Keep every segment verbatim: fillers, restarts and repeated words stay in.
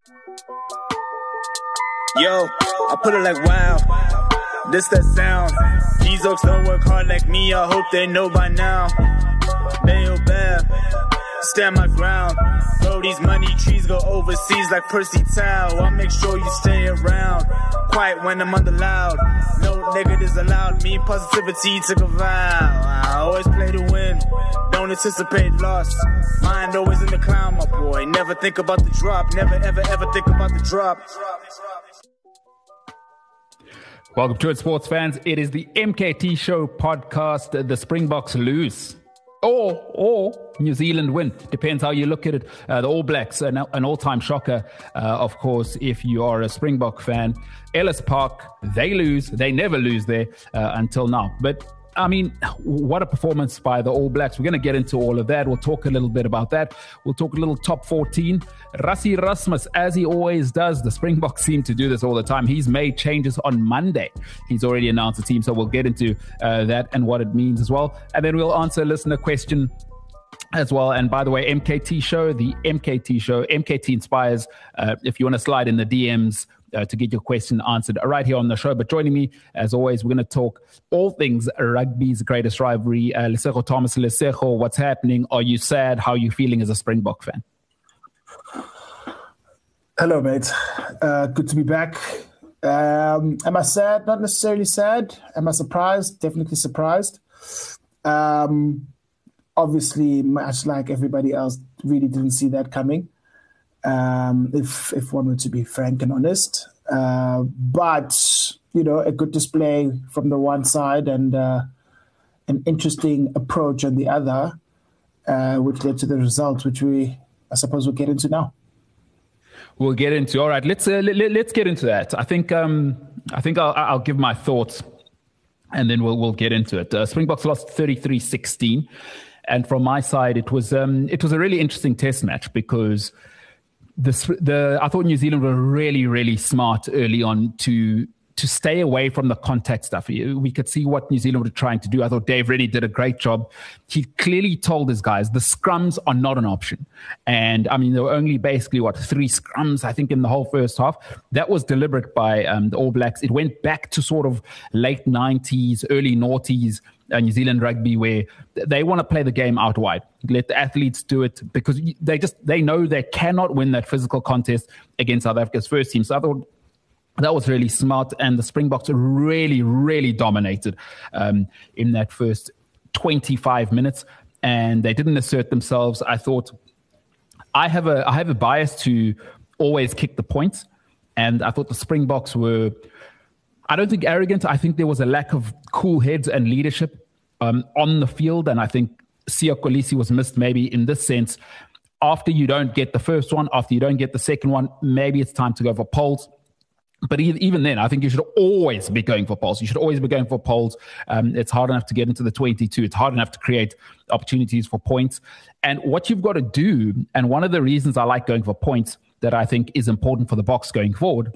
Yo, I put it like wow, this that sound. These oaks don't work hard like me, I hope they know by now. Mayo Bab, stand my ground. Bro, these money trees go overseas like Percy Tau. I'll make sure you stay around. Quiet when I'm under loud. No negatives allowed. Me positivity took a vow. I always play to win. Don't anticipate loss. Mind always in the clown, my boy. Never think about the drop. Never ever ever think about the drop. Welcome to it, sports fans. It is the M K T Show podcast. The Springboks lose. Or, or New Zealand win. Depends how you look at it. Uh, the All Blacks, an, an all-time shocker, uh, of course, if you are a Springbok fan. Ellis Park, they lose. They never lose there uh, until now. But, I mean, what a performance by the All Blacks. We're going to get into all of that. We'll talk a little bit about that. We'll talk a little top fourteen. Rassie Erasmus, as he always does, the Springboks seem to do this all the time. He's made changes on Monday. He's already announced the team, so we'll get into uh, that and what it means as well. And then we'll answer a listener question as well. And by the way, M K T Show, the M K T Show, M K T Inspires. Uh, if you want to slide in the D Ms, Uh, to get your question answered right here on the show. But joining me, as always, we're going to talk all things rugby's greatest rivalry. Uh, Lesego Thomas, Lesego, what's happening? Are you sad? How are you feeling as a Springbok fan? Hello, mate. Uh, good to be back. Um, am I sad? Not necessarily sad. Am I surprised? Definitely surprised. Um, obviously, much like everybody else, really didn't see that coming. Um, if if one were to be frank and honest. Uh, but, you know, a good display from the one side and uh, an interesting approach on the other, uh, which led to the results, which we, I suppose, we'll get into now. We'll get into, all right, let's uh, let, let's get into that. I think um, I think I'll, I'll give my thoughts and then we'll we'll get into it. Uh, Springboks lost thirty-three sixteen. And from my side, it was um, it was a really interesting test match because The, the I thought New Zealand were really, really smart early on to to stay away from the contact stuff. We could see what New Zealand were trying to do. I thought Dave Rennie did a great job. He clearly told his guys the scrums are not an option. And I mean, there were only basically, what, three scrums, I think, in the whole first half. That was deliberate by um, the All Blacks. It went back to sort of late nineties, early noughties, Uh, New Zealand rugby, where they want to play the game out wide. Let the athletes do it because they just they know they cannot win that physical contest against South Africa's first team. So I thought that was really smart, and the Springboks really, really dominated um, in that first twenty-five minutes, and they didn't assert themselves. I thought I have a I have a bias to always kick the points, and I thought the Springboks were, I don't think arrogant. I think there was a lack of cool heads and leadership um, on the field. And I think Siya Kolisi was missed maybe in this sense. After you don't get the first one, after you don't get the second one, maybe it's time to go for poles. But even then, I think you should always be going for poles. You should always be going for poles. Um, it's hard enough to get into the twenty-two. It's hard enough to create opportunities for points. And what you've got to do, and one of the reasons I like going for points that I think is important for the Boks going forward,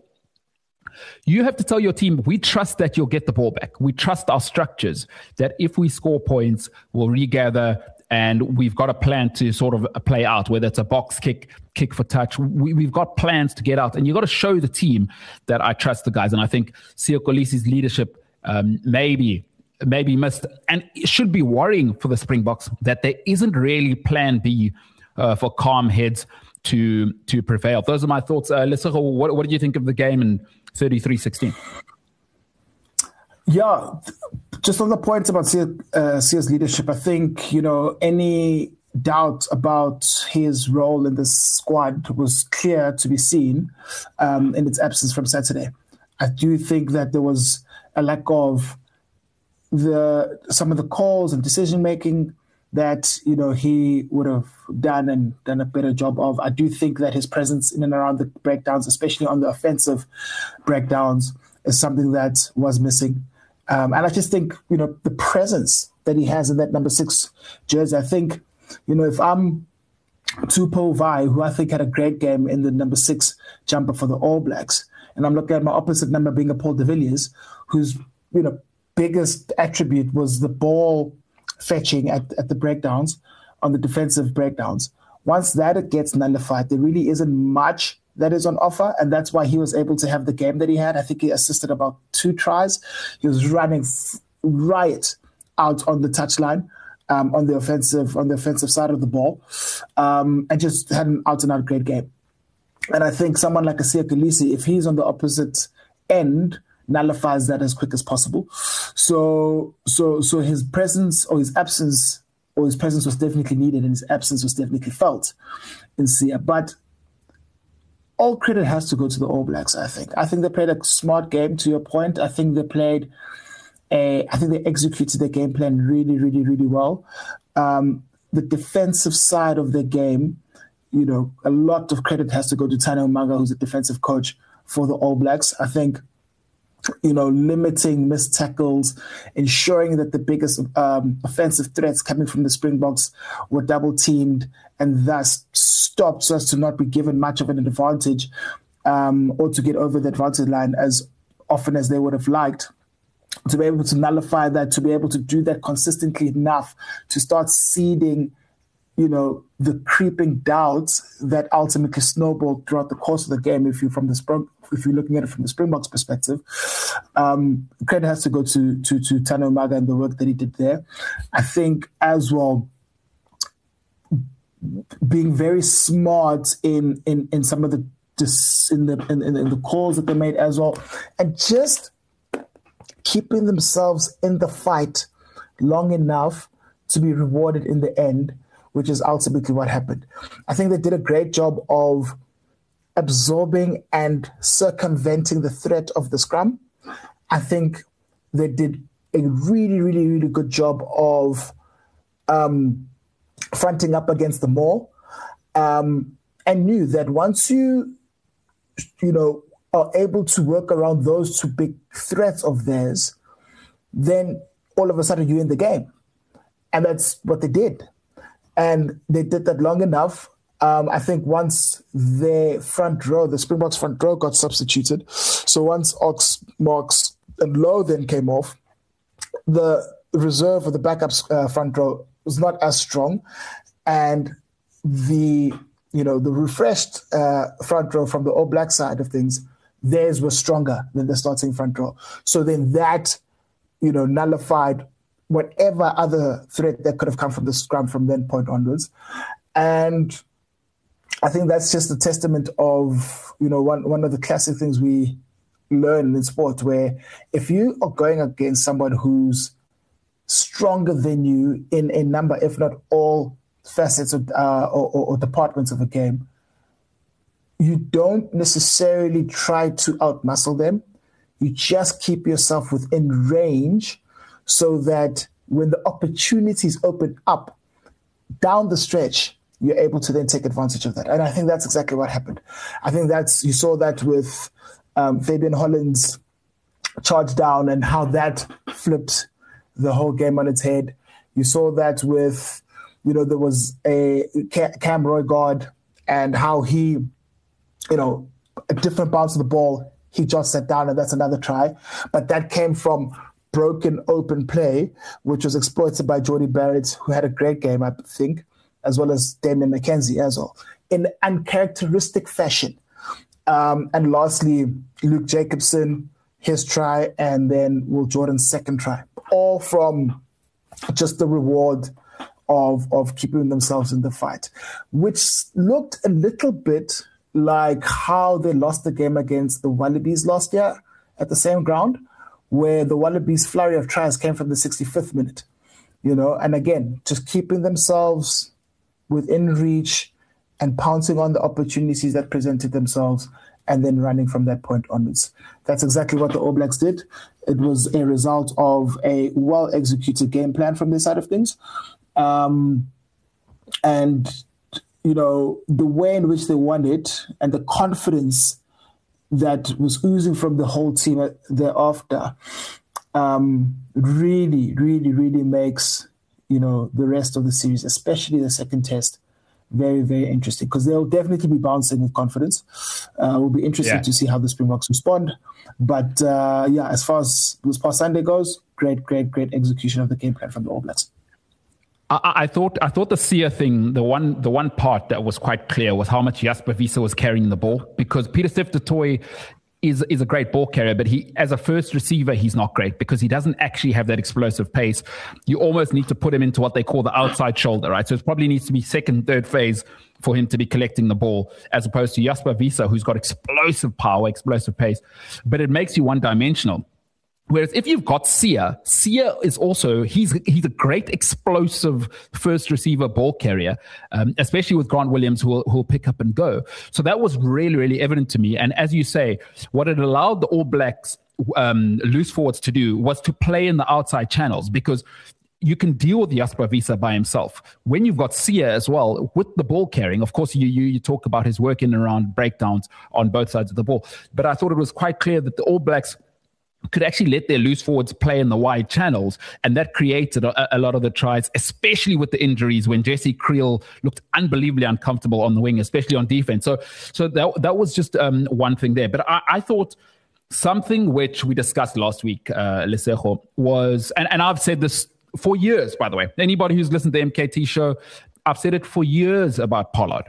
you have to tell your team, we trust that you'll get the ball back. We trust our structures, that if we score points, we'll regather, and we've got a plan to sort of play out, whether it's a box kick, kick for touch. We, we've got plans to get out, and you've got to show the team that I trust the guys. And I think Siya Kolisi's leadership um, maybe, maybe missed, and it should be worrying for the Springboks that there isn't really plan B uh, for calm heads to to prevail. Those are my thoughts. Uh, Lesego, what, what did you think of the game in thirty-three sixteen? Yeah, just on the points about Siya, uh, Siya's leadership, I think, you know, any doubt about his role in this squad was clear to be seen um, in its absence from Saturday. I do think that there was a lack of the some of the calls and decision-making that, you know, he would have done and done a better job of. I do think that his presence in and around the breakdowns, especially on the offensive breakdowns, is something that was missing. Um, and I just think, you know, the presence that he has in that number six jersey, I think, you know, if I'm Tupou Vai, who I think had a great game in the number six jumper for the All Blacks, and I'm looking at my opposite number being a Paul de Villiers, whose, you know, biggest attribute was the ball fetching at, at the breakdowns, on the defensive breakdowns. Once that it gets nullified, there really isn't much that is on offer, and that's why he was able to have the game that he had. I think he assisted about two tries. He was running f- right out on the touchline, um, on the offensive on the offensive side of the ball, um, and just had an out-and-out great game. And I think someone like Siya Kolisi, if he's on the opposite end, nullifies that as quick as possible. So, so, so his presence or his absence, or his presence was definitely needed, and his absence was definitely felt in Siya. But all credit has to go to the All Blacks, I think. I think they played a smart game, to your point. I think they played a, I think they executed their game plan really, really, really well. Um, the defensive side of their game, you know, a lot of credit has to go to Tana Umaga, who's a defensive coach for the All Blacks. I think, you know, limiting missed tackles, ensuring that the biggest um, offensive threats coming from the Springboks were double teamed, and thus stopped us to not be given much of an advantage um, or to get over the advantage line as often as they would have liked. To be able to nullify that, to be able to do that consistently enough to start seeding, you know, the creeping doubts that ultimately snowballed throughout the course of the game. If you from the Spring, if you're looking at it from the Springboks perspective, um, credit has to go to to to Tana Umaga and the work that he did there. I think as well, being very smart in in in some of the in the in, in the calls that they made as well, and just keeping themselves in the fight long enough to be rewarded in the end, which is ultimately what happened. I think they did a great job of absorbing and circumventing the threat of the scrum. I think they did a really, really, really good job of um, fronting up against the maul, um, and knew that once you, you know, are able to work around those two big threats of theirs, then all of a sudden you're in the game. And that's what they did. And they did that long enough. Um, I think once their front row, the Springboks front row got substituted, so once Ox, Marks and Lowe then came off, the reserve or the backup uh, front row was not as strong. And the, you know, the refreshed uh, front row from the All Black side of things, theirs was stronger than the starting front row. So then that, you know, nullified whatever other threat that could have come from the scrum from that point onwards. And I think that's just a testament of, you know, one, one of the classic things we learn in sport, where if you are going against someone who's stronger than you in a number, if not all facets of, uh, or, or, or departments of a game, you don't necessarily try to outmuscle them. You just keep yourself within range so that when the opportunities open up down the stretch, you're able to then take advantage of that. And I think that's exactly what happened. I think that's, you saw that with um, Fabian Holland's charge down and how that flipped the whole game on its head. You saw that with, you know, there was a Cam Roygaard and how he, you know, a different bounce of the ball, he just sat down, and that's another try. But that came from broken open play, which was exploited by Jordie Barrett, who had a great game, I think, as well as Damian McKenzie as well, in uncharacteristic fashion. Um, and lastly, Luke Jacobson, his try, and then Will Jordan's second try, all from just the reward of, of keeping themselves in the fight, which looked a little bit like how they lost the game against the Wallabies last year at the same ground, where the Wallabies' flurry of tries came from the sixty-fifth minute, you know, and again, just keeping themselves within reach and pouncing on the opportunities that presented themselves and then running from that point onwards. That's exactly what the All Blacks did. It was a result of a well-executed game plan from their side of things. Um, and you know, the way in which they won it and the confidence that was oozing from the whole team thereafter um, really, really, really makes, you know, the rest of the series, especially the second test, very, very interesting, because they'll definitely be bouncing with confidence. Uh, it will be interesting yeah. to see how the Springboks respond. But uh, yeah, as far as this past Sunday goes, great, great, great execution of the game plan from the All Blacks. I, I thought I thought the Sia thing, the one the one part that was quite clear was how much Jasper Wiese was carrying the ball, because Pieter-Steph du Toit is is a great ball carrier, but he, as a first receiver, he's not great because he doesn't actually have that explosive pace. You almost need to put him into what they call the outside shoulder, right? So it probably needs to be second, third phase for him to be collecting the ball, as opposed to Jasper Wiese, who's got explosive power, explosive pace, but it makes you one-dimensional. Whereas if you've got Sia, Sia is also, he's he's a great explosive first receiver ball carrier, um, especially with Grant Williams, who will, who will pick up and go. So that was really, really evident to me. And as you say, what it allowed the All Blacks um, loose forwards to do was to play in the outside channels, because you can deal with Jasper Wiese by himself. When you've got Sia as well, with the ball carrying, of course, you, you you talk about his work in and around breakdowns on both sides of the ball. But I thought it was quite clear that the All Blacks could actually let their loose forwards play in the wide channels, and that created a, a lot of the tries, especially with the injuries when Jesse Creel looked unbelievably uncomfortable on the wing, especially on defense. So so that, that was just um, one thing there. But I, I thought something which we discussed last week, uh, Lesego, was, and, and I've said this for years, by the way, anybody who's listened to the M K T show, I've said it for years about Pollard.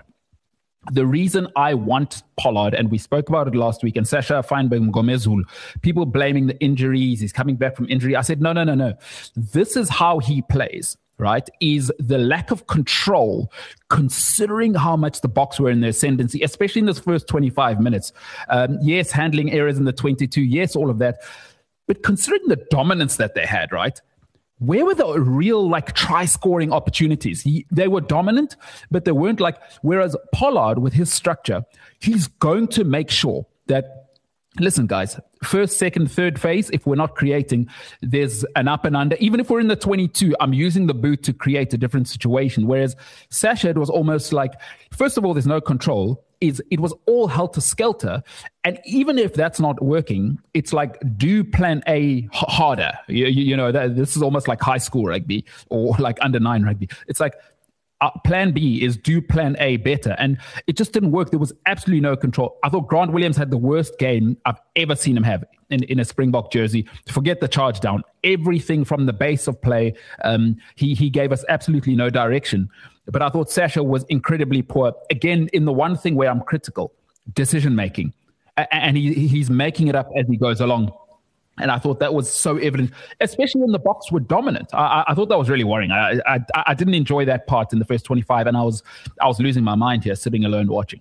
The reason I want Pollard, and we spoke about it last week, and Sasha Feinberg-Mngomezulu, people blaming the injuries, he's coming back from injury. I said, no, no, no, no. This is how he plays, right? Is the lack of control, considering how much the Boks were in their ascendancy, especially in those first twenty-five minutes. Um, yes, handling errors in the twenty-two, yes, all of that. But considering the dominance that they had, right? Where were the real, like, try-scoring opportunities? He, they were dominant, but they weren't like, whereas Pollard, with his structure, he's going to make sure that, listen, guys, first, second, third phase, if we're not creating, there's an up and under. Even if we're in the twenty-two, I'm using the boot to create a different situation. Whereas Sasha, it was almost like, first of all, there's no control. Is it was all helter-skelter. And even if that's not working, it's like, do plan A h- harder. You, you, you know, that, this is almost like high school rugby or like under nine rugby. It's like, uh, plan B is do plan A better. And it just didn't work. There was absolutely no control. I thought Grant Williams had the worst game I've ever seen him have in, in a Springbok jersey. Forget the charge down. Everything from the base of play, um, he, he gave us absolutely no direction. But I thought Sasha was incredibly poor. Again, in the one thing where I'm critical, decision-making. A- and he he's making it up as he goes along. And I thought that was so evident, especially when the Boks were dominant. I, I thought that was really worrying. I, I I didn't enjoy that part in the first twenty-five, and I was I was losing my mind here, sitting alone watching.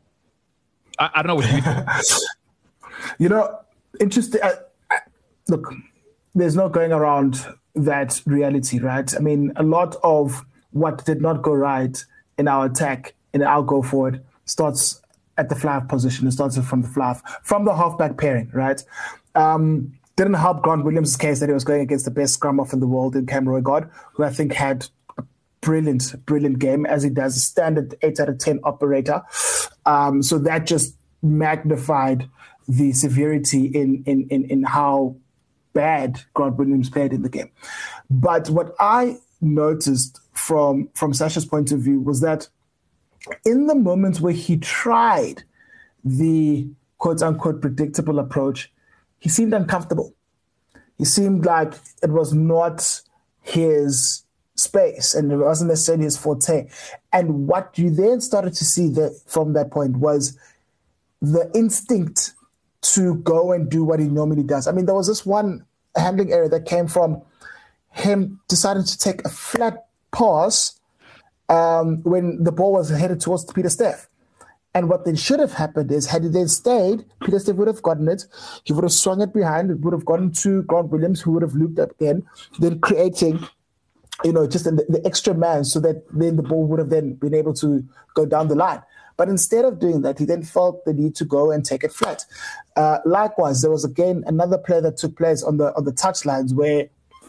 I, I don't know what you think. You know, interesting. I, I, look, there's no going around that reality, right? I mean, a lot of what did not go right in our attack, in our go forward, starts at the fly position. It starts from the fly, from the halfback pairing, right? Um, didn't help Grant Williams' case that he was going against the best scrum off in the world in Cam Roigard, who I think had a brilliant, brilliant game, as he does, a standard eight out of ten operator. Um, so that just magnified the severity in, in, in, in how bad Grant Williams played in the game. But what I noticed from from Sasha's point of view was that in the moments where he tried the quote-unquote predictable approach, he seemed uncomfortable. He seemed like it was not his space and it wasn't necessarily his forte. And what you then started to see that from that point was the instinct to go and do what he normally does. I mean, there was this one handling error that came from him deciding to take a flat pass um, when the ball was headed towards Pieter-Steph. And what then should have happened is, had he then stayed, Pieter-Steph would have gotten it. He would have swung it behind. It would have gotten to Grant Williams, who would have looped up again, then creating, you know, just the, the extra man so that then the ball would have then been able to go down the line. But instead of doing that, he then felt the need to go and take it flat. Uh, likewise, there was again another play that took place on the on the touchlines where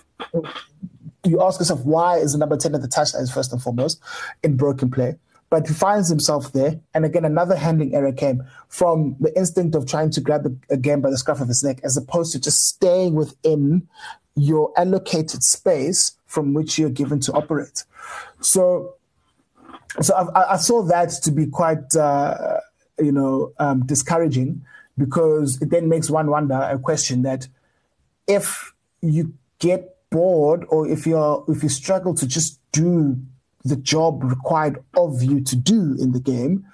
you ask yourself, why is the number ten at the touchlines first and foremost in broken play? But he finds himself there. And again, another handling error came from the instinct of trying to grab the, a game by the scruff of his neck, as opposed to just staying within your allocated space from which you're given to operate. So, so I, I saw that to be quite, uh, you know, um, discouraging, because it then makes one wonder a question that if you get bored, or if you're if you struggle to just do the job required of you to do in the game,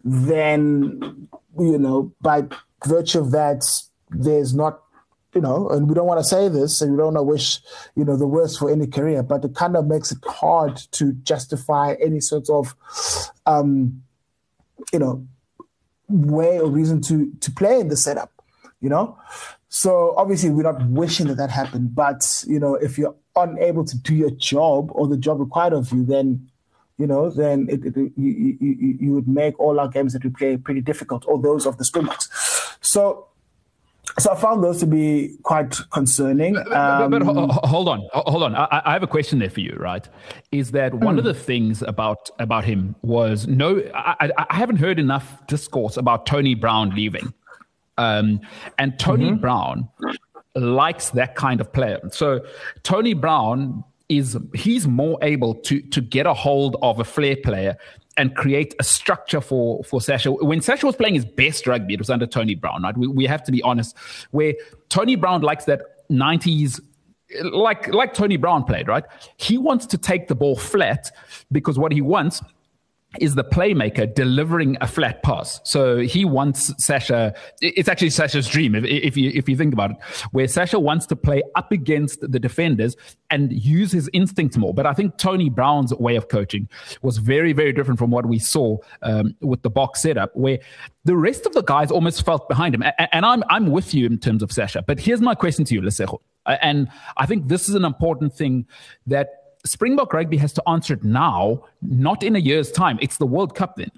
then, you know, by virtue of that, there's not, you know, and we don't want to say this and we don't want to wish, you know, the worst for any career, but it kind of makes it hard to justify any sort of, um, you know, way or reason to to play in the setup, you know? So obviously we're not wishing that that happened, but, you know, if you're unable to do your job or the job required of you, then, you know, then it, it, you, you, you would make all our games that we play pretty difficult, or those of the Springboks. So, so I found those to be quite concerning. But, um, but, but hold on, hold on. I, I have a question there for you, right? Is that one mm. of the things about about him was no, I, I haven't heard enough discourse about Tony Brown leaving. Um, and Tony mm-hmm. Brown likes that kind of player. So Tony Brown is, he's more able to to get a hold of a flair player and create a structure for, for Sasha. When Sasha was playing his best rugby, it was under Tony Brown, right? We, we have to be honest, where Tony Brown likes that nineties, like, like Tony Brown played, right? He wants to take the ball flat because what he wants is the playmaker delivering a flat pass. So he wants Sasha, it's actually Sasha's dream, if, if you if you think about it, where Sasha wants to play up against the defenders and use his instincts more. But I think Tony Brown's way of coaching was very, very different from what we saw um, with the box setup, where the rest of the guys almost felt behind him. And, and I'm I'm with you in terms of Sasha. But here's my question to you, Lesego. And I think this is an important thing that Springbok Rugby has to answer it now, not in a year's time. It's the World Cup then.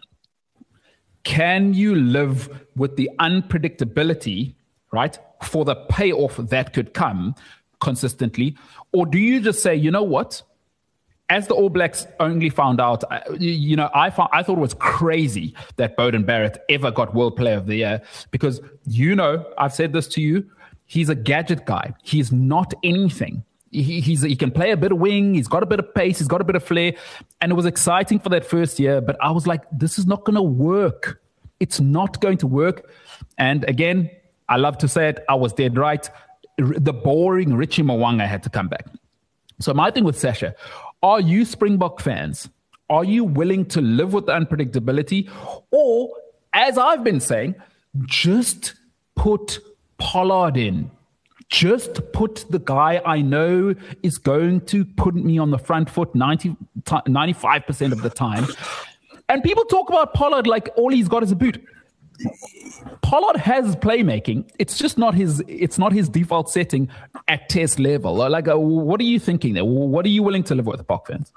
Can you live with the unpredictability, right, for the payoff that could come consistently? Or do you just say, you know what, as the All Blacks only found out, you know, I found, I thought it was crazy that Beauden Barrett ever got World Player of the Year because, you know, I've said this to you, he's a gadget guy. He's not anything. He, he's, he can play a bit of wing. He's got a bit of pace. He's got a bit of flair. And it was exciting for that first year. But I was like, this is not going to work. It's not going to work. And again, I love to say it. I was dead right. The boring Richie Mwanga had to come back. So my thing with Sasha, are you Springbok fans? Are you willing to live with the unpredictability? Or, as I've been saying, just put Pollard in. Just put the guy I know is going to put me on the front foot ninety, ninety-five percent of the time. And people talk about Pollard like all he's got is a boot. Pollard has playmaking. It's just not his, it's not his default setting at test level. Like, uh, what are you thinking there? What are you willing to live with, Bok fans?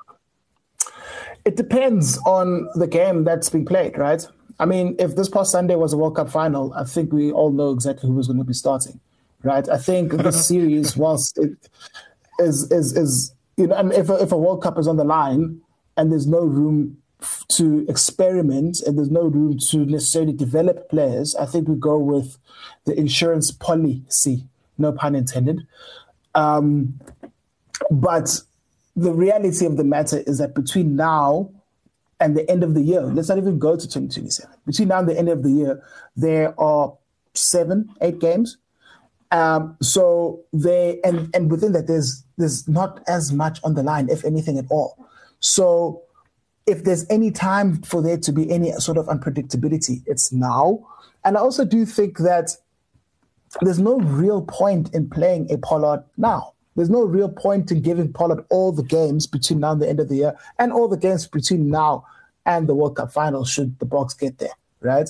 It depends on the game that's being played, right? I mean, if this past Sunday was a World Cup final, I think we all know exactly who was going to be starting. Right, I think this series, whilst it is is is you know, and if a, if a World Cup is on the line and there's no room f- to experiment and there's no room to necessarily develop players, I think we go with the insurance policy, no pun intended. Um, but the reality of the matter is that between now and the end of the year, let's not even go to twenty twenty-seven. Between now and the end of the year, there are seven, eight games. Um, so they and, and within that there's there's not as much on the line, if anything at all. So if there's any time for there to be any sort of unpredictability, it's now. And I also do think that there's no real point in playing a Pollard now. There's no real point in giving Pollard all the games between now and the end of the year, and all the games between now and the World Cup final should the Boks get there, right?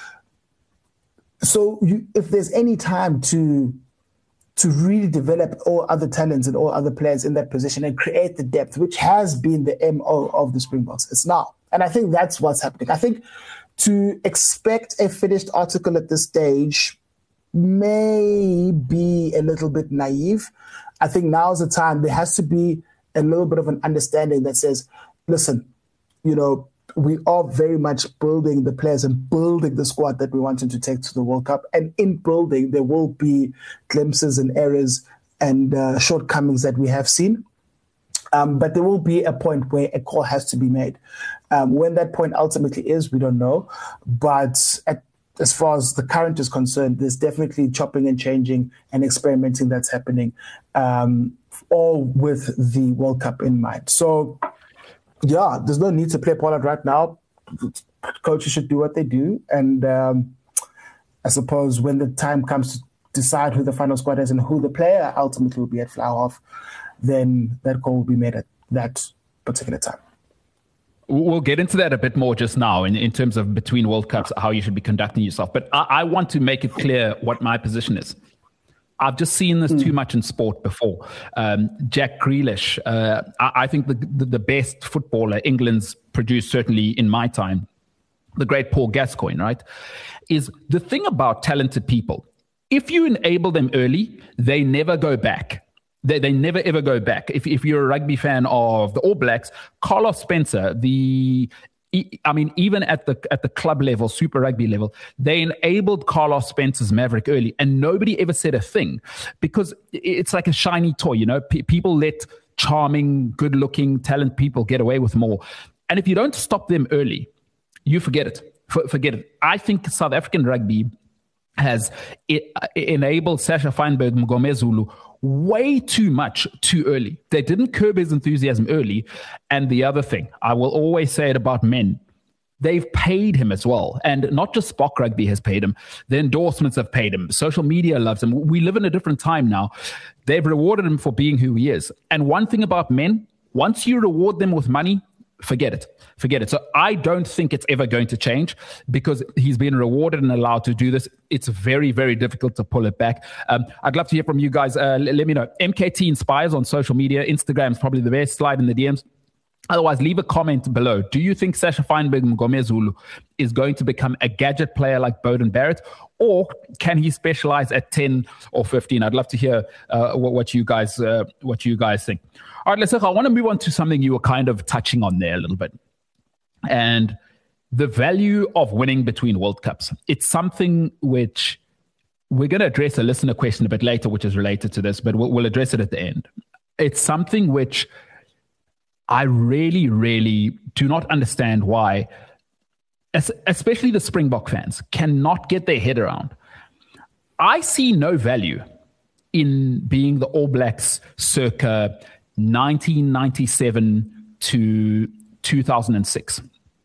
So you, if there's any time to to really develop all other talents and all other players in that position and create the depth, which has been the M O of the Springboks, it's now. And I think that's what's happening. I think to expect a finished article at this stage may be a little bit naive. I think now's the time. There has to be a little bit of an understanding that says, listen, you know, we are very much building the players and building the squad that we wanted to take to the World Cup. And in building, there will be glimpses and errors and uh, shortcomings that we have seen. Um, but there will be a point where a call has to be made. Um, when that point ultimately is, we don't know. But at, as far as the current is concerned, there's definitely chopping and changing and experimenting that's happening, um, all with the World Cup in mind. So, yeah, there's no need to play Pollard right now. Coaches should do what they do. And um, I suppose when the time comes to decide who the final squad is and who the player ultimately will be at Flower Half, then that call will be made at that particular time. We'll get into that a bit more just now in, in terms of between World Cups, how you should be conducting yourself. But I, I want to make it clear what my position is. I've just seen this mm. too much in sport before. Um, Jack Grealish, uh, I, I think the, the, the best footballer England's produced, certainly in my time, the great Paul Gascoigne, right, is the thing about talented people. If you enable them early, they never go back. They, they never, ever go back. If, if you're a rugby fan of the All Blacks, Carlos Spencer, the... I mean, even at the at the club level, Super Rugby level, they enabled Carlos Spencer's Maverick early, and nobody ever said a thing because it's like a shiny toy. You know, P- people let charming, good-looking, talented people get away with more, and if you don't stop them early, you forget it. For, forget it. I think South African rugby has it, uh, enabled Sasha Feinberg Mngomezulu way too much too early. They didn't curb his enthusiasm early. And the other thing, I will always say it about men, they've paid him as well. And not just Spock Rugby has paid him. The endorsements have paid him. Social media loves him. We live in a different time now. They've rewarded him for being who he is. And one thing about men, once you reward them with money, forget it. Forget it. So I don't think it's ever going to change because he's been rewarded and allowed to do this. It's very, very difficult to pull it back. Um, I'd love to hear from you guys. Uh, let, let me know. M K T Inspires on social media. Instagram is probably the best. Slide in the D Ms. Otherwise, leave a comment below. Do you think Sasha Feinberg Mngomezulu is going to become a gadget player like Beauden Barrett, or can he specialize at ten or fifteen? I'd love to hear uh, what, what you guys uh, what you guys think. All right, let's. I want to move on to something you were kind of touching on there a little bit, and the value of winning between World Cups. It's something which we're going to address a listener question a bit later, which is related to this, but we'll, we'll address it at the end. It's something which I really, really do not understand why, especially the Springbok fans, cannot get their head around. I see no value in being the All Blacks circa nineteen ninety-seven to two thousand six.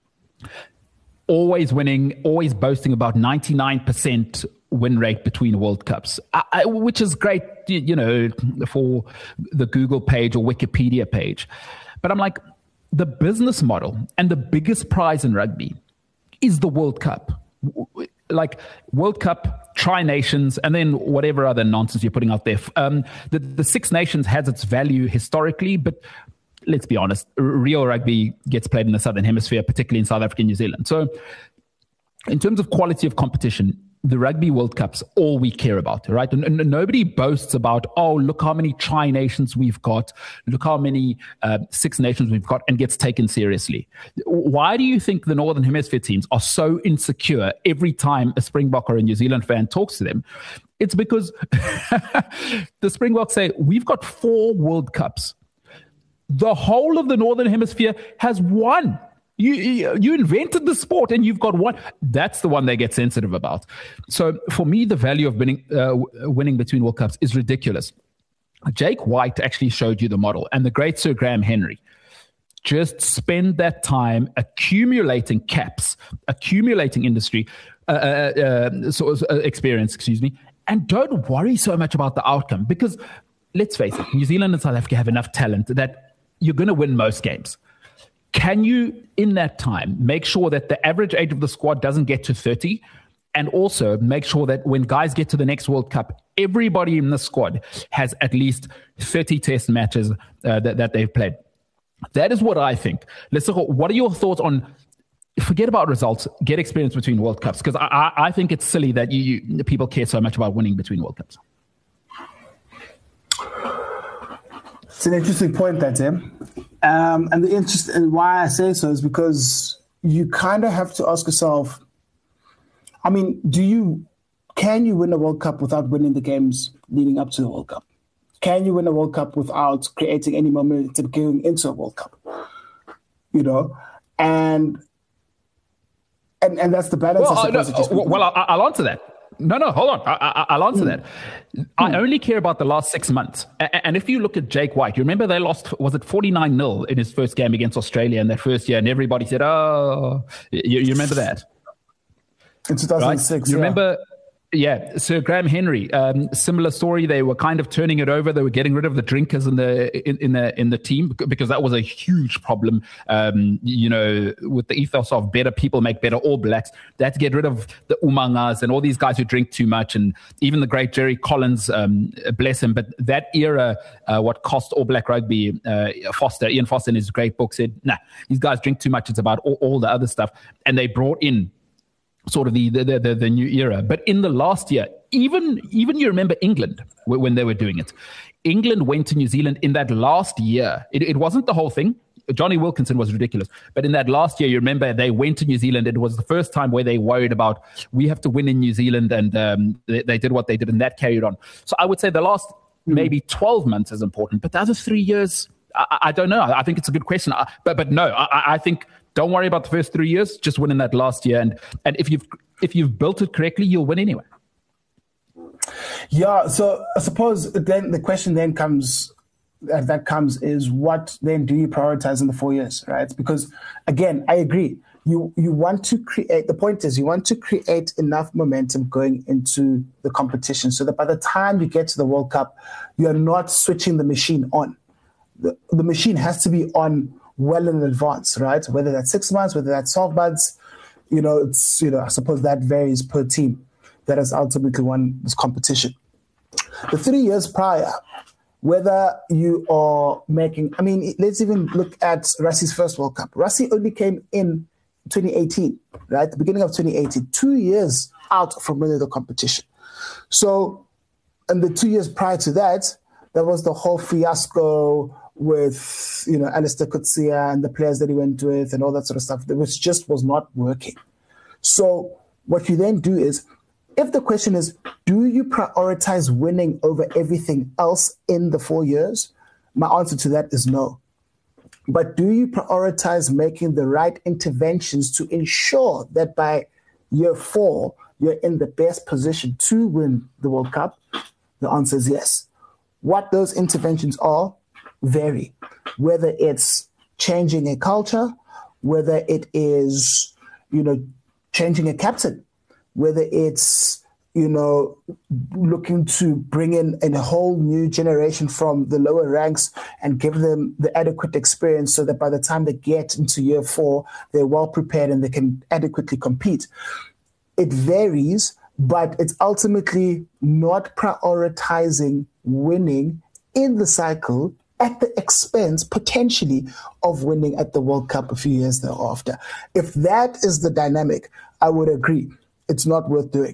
Always winning, always boasting about ninety-nine percent win rate between World Cups, I, I, which is great, you know, for the Google page or Wikipedia page. But I'm like, the business model and the biggest prize in rugby is the World Cup. Like World Cup, Tri-Nations, and then whatever other nonsense you're putting out there. Um, the, the Six Nations has its value historically, but let's be honest, real rugby gets played in the Southern Hemisphere, particularly in South Africa and New Zealand. So in terms of quality of competition, the Rugby World Cup's all we care about, right? And, and nobody boasts about, oh, look how many Tri-Nations we've got, look how many uh, Six Nations we've got, and gets taken seriously. Why do you think the Northern Hemisphere teams are so insecure every time a Springbok or a New Zealand fan talks to them? It's because the Springboks say, we've got four World Cups. The whole of the Northern Hemisphere has one. You, you you invented the sport and you've got one. That's the one they get sensitive about. So for me, the value of winning, uh, winning between World Cups is ridiculous. Jake White actually showed you the model, and the great Sir Graham Henry. Just spend that time accumulating caps, accumulating industry uh, uh, uh, sort of, uh, experience, excuse me, and don't worry so much about the outcome because let's face it, New Zealand and South Africa have enough talent that you're going to win most games. Can you, in that time, make sure that the average age of the squad doesn't get to thirty? And also make sure that when guys get to the next World Cup, everybody in the squad has at least thirty test matches uh, that, that they've played. That is what I think. Let's look at, what are your thoughts on, forget about results, get experience between World Cups? Because I, I, I think it's silly that you, you people care so much about winning between World Cups. It's an interesting point, that Tim. Um, and the interest and why I say so is because you kind of have to ask yourself, I mean, do you, can you win a World Cup without winning the games leading up to the World Cup? Can you win a World Cup without creating any momentum going into a World Cup? You know, and and, and that's the balance. Well, I suppose no, well, I'll, I'll answer that. No, no, hold on. I, I, I'll answer mm. that. I only care about the last six months. And if you look at Jake White, you remember they lost, was it forty-nine nil in his first game against Australia in that first year? And everybody said, oh, you, you remember that? In two thousand six, right? You yeah. remember... Yeah, Sir Graham Henry, um, similar story. They were kind of turning it over. They were getting rid of the drinkers in the in, in the in the team because that was a huge problem. Um, you know, with the ethos of better people make better All Blacks, they had to get rid of the Umangas and all these guys who drink too much, and even the great Jerry Collins, um, bless him. But that era, uh, what cost All Black rugby, uh, Foster, Ian Foster in his great book said, nah, these guys drink too much. It's about all, all the other stuff. And they brought in sort of the, the the the new era. But in the last year, even even you remember England when they were doing it. England went to New Zealand in that last year. It, it wasn't the whole thing. Johnny Wilkinson was ridiculous. But in that last year, you remember they went to New Zealand. It was the first time where they worried about, we have to win in New Zealand. And um, they, they did what they did, and that carried on. So I would say the last mm. maybe twelve months is important. But the other three years, I, I don't know. I think it's a good question. I, but but no, I, I think... Don't worry about the first three years. Just win in that last year, and and if you've if you've built it correctly, you'll win anyway. Yeah. So I suppose then the question then comes uh, that comes is what then do you prioritize in the four years, right? Because again, I agree. You you want to create. The point is you want to create enough momentum going into the competition so that by the time you get to the World Cup, you're not switching the machine on. The, the machine has to be on well in advance, right? Whether that's six months, whether that's twelve months, you know, it's, you know, I suppose that varies per team that has ultimately won this competition. The three years prior, whether you are making, I mean, let's even look at Rassie's first World Cup. Rassie only came in twenty eighteen, right? The beginning of twenty eighteen, two years out from winning the competition. So, and the two years prior to that, there was the whole fiasco with, you know, Alistair Coetzee and the players that he went with and all that sort of stuff, which just was not working. So what you then do is, if the question is, do you prioritize winning over everything else in the four years? My answer to that is no. But do you prioritize making the right interventions to ensure that by year four, you're in the best position to win the World Cup? The answer is yes. What those interventions are vary, whether it's changing a culture, whether it is, you know, changing a captain, whether it's, you know, looking to bring in a whole new generation from the lower ranks and give them the adequate experience so that by the time they get into year four, they're well prepared and they can adequately compete. It varies, but it's ultimately not prioritizing winning in the cycle at the expense, potentially, of winning at the World Cup a few years thereafter. If that is the dynamic, I would agree. It's not worth doing.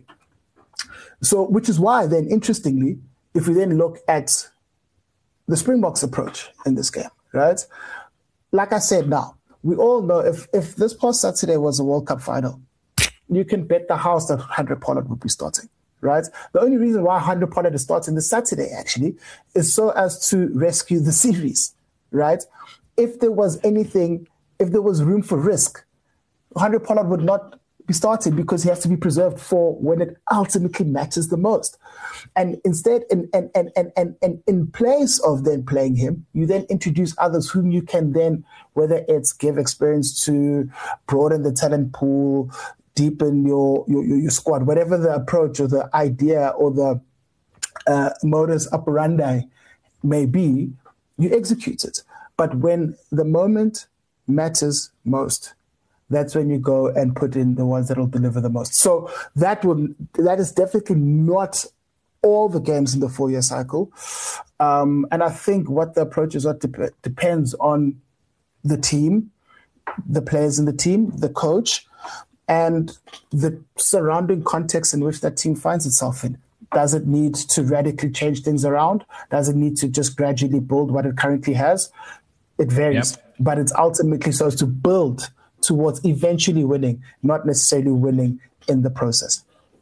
So, which is why then, interestingly, if we then look at the Springboks approach in this game, right? Like I said now, we all know if, if this past Saturday was a World Cup final, you can bet the house that Handré Pollard would be starting. Right? The only reason why Handré Pollard is starting this Saturday, actually, is so as to rescue the series, right? If there was anything, if there was room for risk, Handré Pollard would not be started because he has to be preserved for when it ultimately matters the most. And instead, and and and and and, and in place of then playing him, you then introduce others whom you can then, whether it's give experience to, broaden the talent pool, deepen your, your your squad, whatever the approach or the idea or the uh, modus operandi may be, you execute it. But when the moment matters most, that's when you go and put in the ones that will deliver the most. So that will that is definitely not all the games in the four-year cycle. Um, and I think what the approach is what dep- depends on the team, the players in the team, the coach, and the surrounding context in which that team finds itself in. Does it need to radically change things around? Does it need to just gradually build what it currently has? It varies, yep. But it's ultimately so as to build towards eventually winning, not necessarily winning in the process.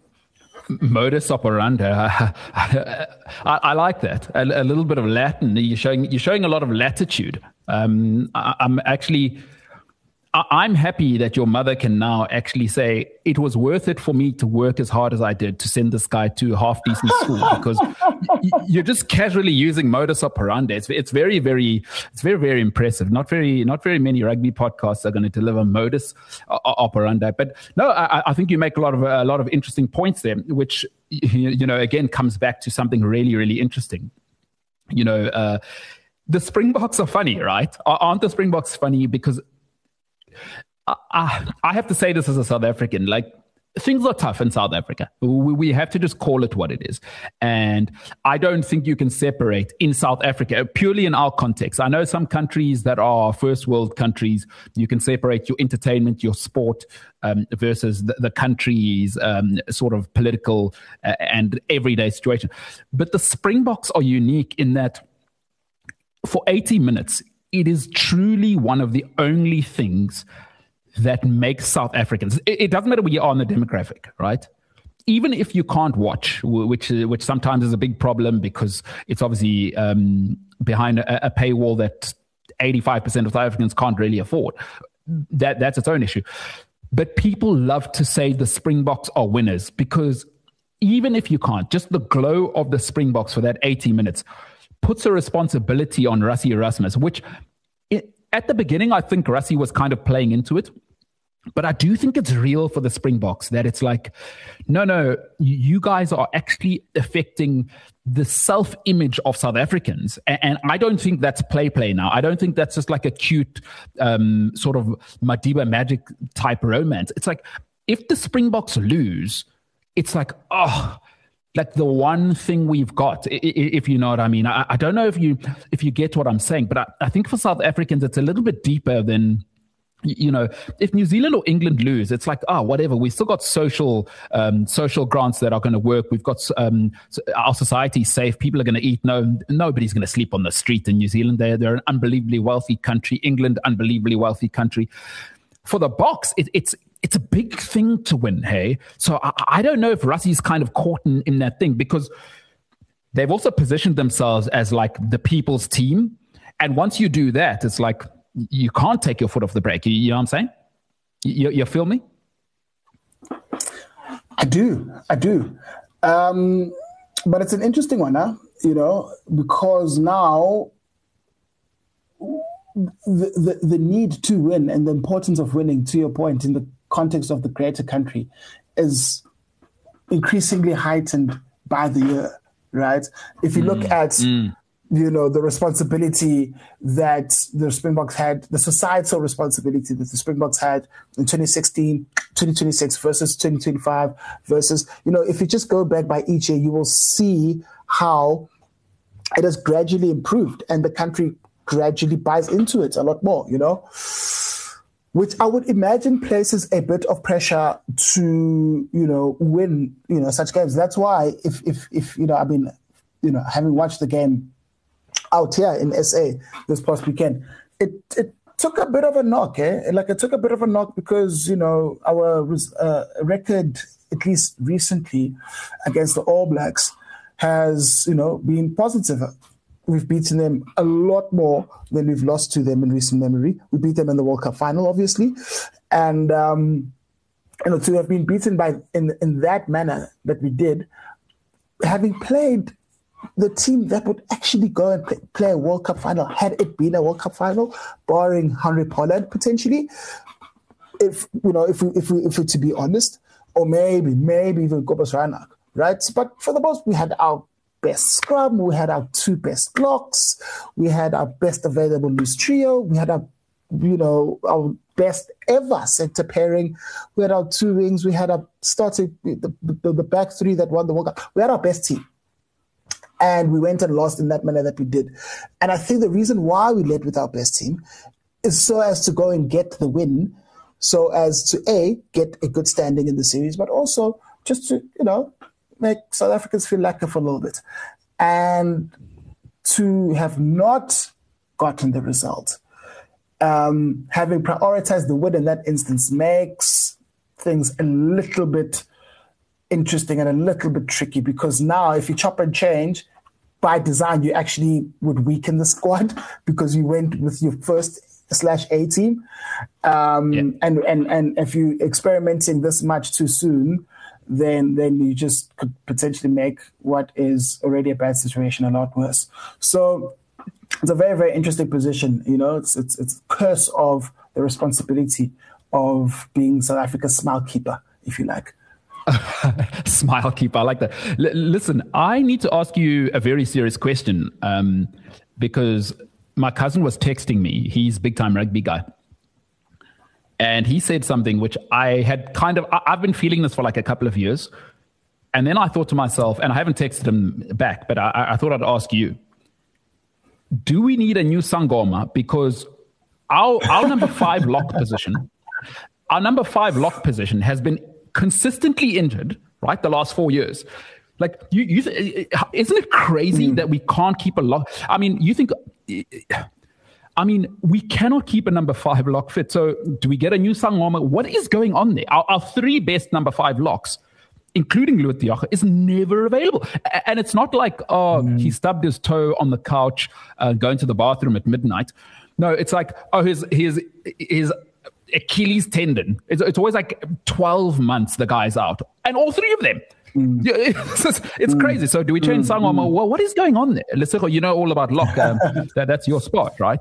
Modus operandi. I, I, I like that. A, a little bit of Latin. You're showing you're showing a lot of latitude. Um, I, I'm actually. I'm happy that your mother can now actually say it was worth it for me to work as hard as I did to send this guy to half decent school, because you're just casually using modus operandi. It's, it's very, very, it's very, very impressive. Not very, not very many rugby podcasts are going to deliver modus operandi. But no, I, I think you make a lot of a lot of interesting points there, which, you know, again comes back to something really, really interesting. You know, uh, the Springboks are funny, right? Aren't the Springboks funny? Because I, I have to say this as a South African, like, things are tough in South Africa. We, we have to just call it what it is. And I don't think you can separate in South Africa, purely in our context. I know some countries that are first world countries, you can separate your entertainment, your sport, um, versus the, the country's um, sort of political uh, and everyday situation. But the Springboks are unique in that for eighty minutes, it is truly one of the only things that makes South Africans. It, it doesn't matter where you are on the demographic, right? Even if you can't watch, which which sometimes is a big problem because it's obviously um, behind a, a paywall that eighty-five percent of South Africans can't really afford. That that's its own issue. But people love to say the Springboks are winners because even if you can't, just the glow of the Springboks for that eighty minutes puts a responsibility on Rassie Erasmus, which it, at the beginning, I think Rassie was kind of playing into it. But I do think it's real for the Springboks that it's like, no, no, you guys are actually affecting the self-image of South Africans. And, and I don't think that's play play now. I don't think that's just like a cute um, sort of Madiba Magic type romance. It's like, if the Springboks lose, it's like, oh, like the one thing we've got, if you know what I mean. I, I don't know if you if you get what I'm saying, but I, I think for South Africans, it's a little bit deeper than, you know, if New Zealand or England lose, it's like, oh, whatever. We've still got social um, social grants that are going to work. We've got um, our society safe. People are going to eat. No, nobody's going to sleep on the street in New Zealand. They're, they're an unbelievably wealthy country. England, unbelievably wealthy country. For the Boks, it, it's it's a big thing to win, hey? So I, I don't know if Rassie's kind of caught in, in that thing because they've also positioned themselves as like the people's team. And once you do that, it's like, you can't take your foot off the brake. You, you know what I'm saying? You, you feel me? I do. I do. Um, but it's an interesting one, huh? You know, because now the, the, the need to win and the importance of winning, to your point, in the context of the greater country is increasingly heightened by the year, right? If you mm, look at... Mm. you know, the responsibility that the Springboks had, the societal responsibility that the Springboks had in twenty sixteen, twenty twenty-six versus twenty twenty-five versus, you know, if you just go back by each year, you will see how it has gradually improved and the country gradually buys into it a lot more, you know, which I would imagine places a bit of pressure to, you know, win, you know, such games. That's why if, if, if, you know, I mean, you know, having watched the game out here in S A this past weekend, it it took a bit of a knock, eh? Like it took a bit of a knock because, you know, our uh, record, at least recently, against the All Blacks has, you know, been positive. We've beaten them a lot more than we've lost to them in recent memory. We beat them in the World Cup final, obviously. And, um, you know, to have been beaten by in in that manner that we did, having played the team that would actually go and play, play a World Cup final, had it been a World Cup final, barring Henry Pollard potentially, if you know, if we, if we, if we, to be honest, or maybe, maybe even Kobus Reinach, right? But for the most, we had our best scrum, we had our two best blocks, we had our best available loose trio, we had our, you know, our best ever center pairing, we had our two wings, we had our starting the, the, the back three that won the World Cup. We had our best team. And we went and lost in that manner that we did. And I think the reason why we led with our best team is so as to go and get the win, so as to, A, get a good standing in the series, but also just to, you know, make South Africans feel lacquer for a little bit. And to have not gotten the result, um, having prioritized the win in that instance makes things a little bit interesting and a little bit tricky, because now if you chop and change, by design, you actually would weaken the squad because you went with your first slash A team. Um, yeah. and, and, and if you're experimenting this much too soon, then then you just could potentially make what is already a bad situation a lot worse. So it's a very, very interesting position. You know, it's it's it's a curse of the responsibility of being South Africa's smile keeper, if you like. Smile keeper, I like that. L- listen, I need to ask you a very serious question um, because my cousin was texting me. He's a big-time rugby guy. And he said something which I had kind of, I, I've been feeling this for like a couple of years. And then I thought to myself, and I haven't texted him back, but I, I thought I'd ask you, do we need a new Sangoma? Because our, our number five lock position, our number five lock position has been consistently injured, right? The last four years. Like, you, you isn't it crazy mm. that we can't keep a lock? I mean, you think... I mean, we cannot keep a number five lock fit. So do we get a new Sangoma? What is going on there? Our, our three best number five locks, including Louis Diaga, is never available. And it's not like, oh, mm. he stubbed his toe on the couch uh, going to the bathroom at midnight. No, it's like, oh, his his his Achilles tendon. It's, it's always like twelve months the guy's out. And all three of them. Mm. It's, it's mm. crazy. So do we change mm. Sangoma? Well, what is going on there? Lesego, you know all about lock. Um, that, that's your spot, right?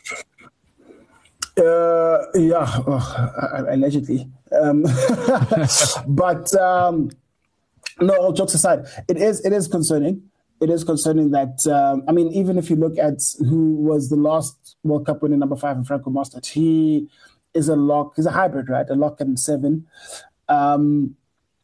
Uh, yeah, oh, allegedly. Um, but um, no, all jokes aside, it is it is concerning. It is concerning that, um, I mean, even if you look at who was the last World Cup winning number five in Franco Mostert, he is a lock. He's a hybrid, right? A lock and seven. Um,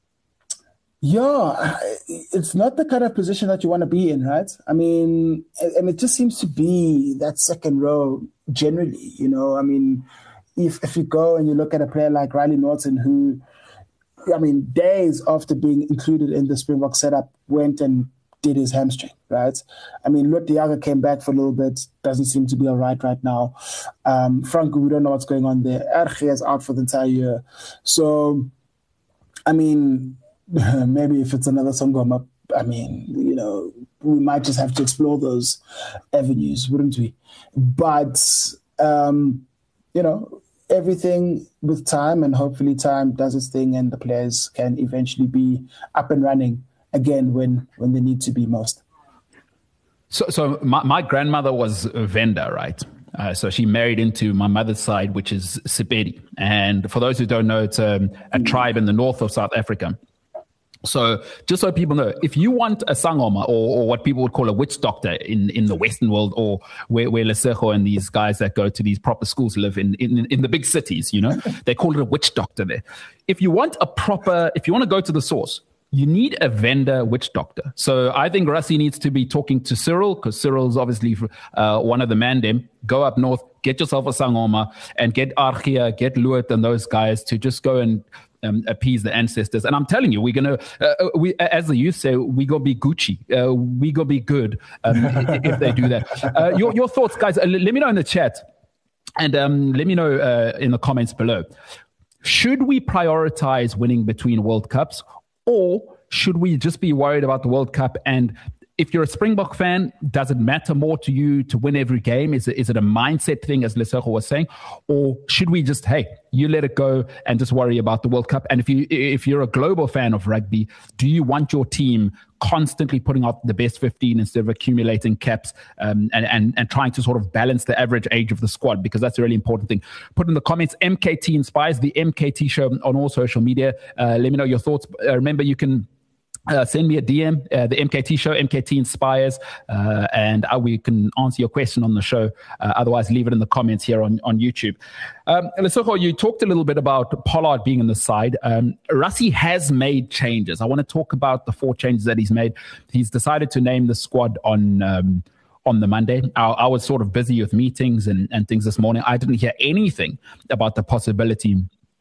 Yeah, it's not the kind of position that you want to be in, right? I mean, and it just seems to be that second row generally, you know. I mean, if if you go and you look at a player like Riley Norton, who, I mean, days after being included in the Springbok setup, went and did his hamstring, right? I mean, Louis Diaga came back for a little bit, doesn't seem to be all right right now. Um, Franco, we don't know what's going on there. Erge is out for the entire year. So, I mean... maybe if it's another Sangoma, I mean, you know, we might just have to explore those avenues, wouldn't we? But, um, you know, everything with time, and hopefully time does its thing and the players can eventually be up and running again when, when they need to be most. So, so my, my grandmother was a vendor, right? Uh, so she married into my mother's side, which is Sepedi. And for those who don't know, it's um, a tribe in the north of South Africa. So just so people know, if you want a Sangoma or, or what people would call a witch doctor in, in the Western world, or where, where Lesego and these guys that go to these proper schools live in, in, in the big cities, you know, they call it a witch doctor there. If you want a proper, if you want to go to the source, you need a vendor witch doctor. So I think Rassie needs to be talking to Cyril, because Cyril's obviously uh, one of the mandem. Go up north, get yourself a Sangoma, and get Argia, get Louis and those guys to just go and Um, appease the ancestors. And I'm telling you, we're going to, uh, we, as the youth say, we going to be Gucci. Uh, we going to be good um, if they do that. Uh, your, your thoughts, guys, uh, let me know in the chat. And um, let me know uh, in the comments below. Should we prioritize winning between World Cups, or should we just be worried about the World Cup? And if you're a Springbok fan, does it matter more to you to win every game? Is it, is it a mindset thing, as Lesego was saying? Or should we just, hey, you let it go and just worry about the World Cup? And if, you, if you're a global fan of rugby, do you want your team constantly putting out the best fifteen instead of accumulating caps um, and, and, and trying to sort of balance the average age of the squad? Because that's a really important thing. Put in the comments, M K T Inspires, the M K T show on all social media. Uh, let me know your thoughts. Uh, remember, you can... Uh, send me a D M, uh, the M K T show, M K T Inspires, uh, and uh, we can answer your question on the show. Uh, otherwise, leave it in the comments here on, on YouTube. Um, Lesego, you talked a little bit about Pollard being on the side. Um, Rassie has made changes. I want to talk about the four changes that he's made. He's decided to name the squad on... Um, on the Monday. I, I was sort of busy with meetings and, and things this morning. I didn't hear anything about the possibility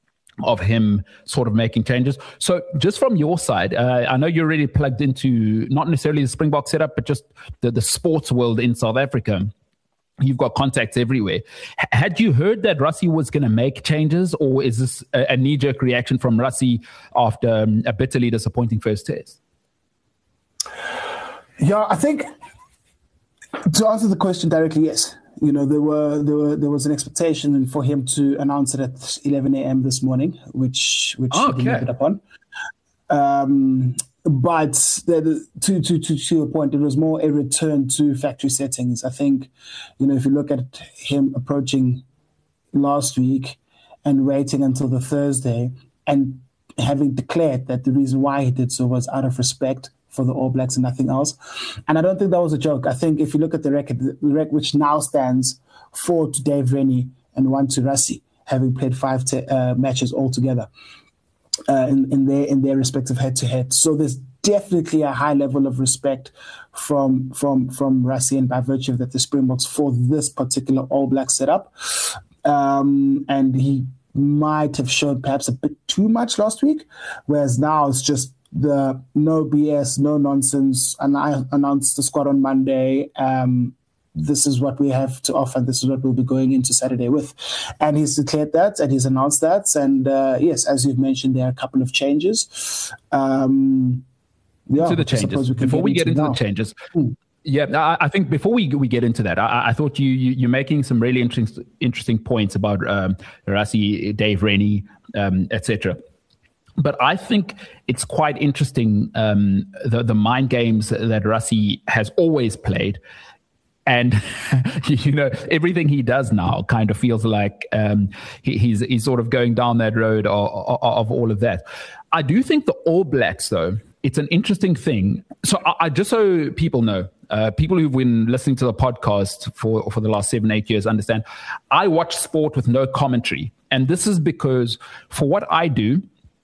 of him sort of making changes. So just from your side, uh, I know you're really plugged into not necessarily the Springbok setup, but just the, the sports world in South Africa. You've got contacts everywhere. H- had you heard that Rassie was going to make changes, or is this a, a knee-jerk reaction from Rassie after um, a bitterly disappointing first test? Yeah, I think to answer the question directly, yes. You know, there were there were there was an expectation for him to announce it at eleven a.m. this morning, which which oh, he didn't okay. pick it up on. Um, but the, to to to to your point, it was more a return to factory settings. I think, you know, if you look at him approaching last week and waiting until the Thursday and having declared that the reason why he did so was out of respect for the All Blacks and nothing else. And I don't think that was a joke. I think if you look at the record, the record which now stands four to Dave Rennie and one to Rassie, having played five te- uh, matches altogether uh, in, in their in their respective head-to-head. So there's definitely a high level of respect from from from Rassie, and by virtue of that, the Springboks for this particular All Black setup. Um, and he might have showed perhaps a bit too much last week, whereas now it's just the no B S, no nonsense, and I announced the squad on Monday. Um, this is what we have to offer. This is what we'll be going into Saturday with. And he's declared that, and he's announced that. And uh, yes, as you've mentioned, there are a couple of changes. Um, yeah, to the changes. We before we get into now. the changes, hmm. yeah, I, I think before we we get into that, I, I thought you, you you're making some really interesting interesting points about um, Rassie, Dave Rennie, um, et cetera. But I think it's quite interesting, um, the, the mind games that Rassie has always played. And, you know, everything he does now kind of feels like um, he, he's he's sort of going down that road of, of, of all of that. I do think the All Blacks, though, it's an interesting thing. So I, I just so people know, uh, people who've been listening to the podcast for, for the last seven, eight years understand, I watch sport with no commentary. And this is because for what I do,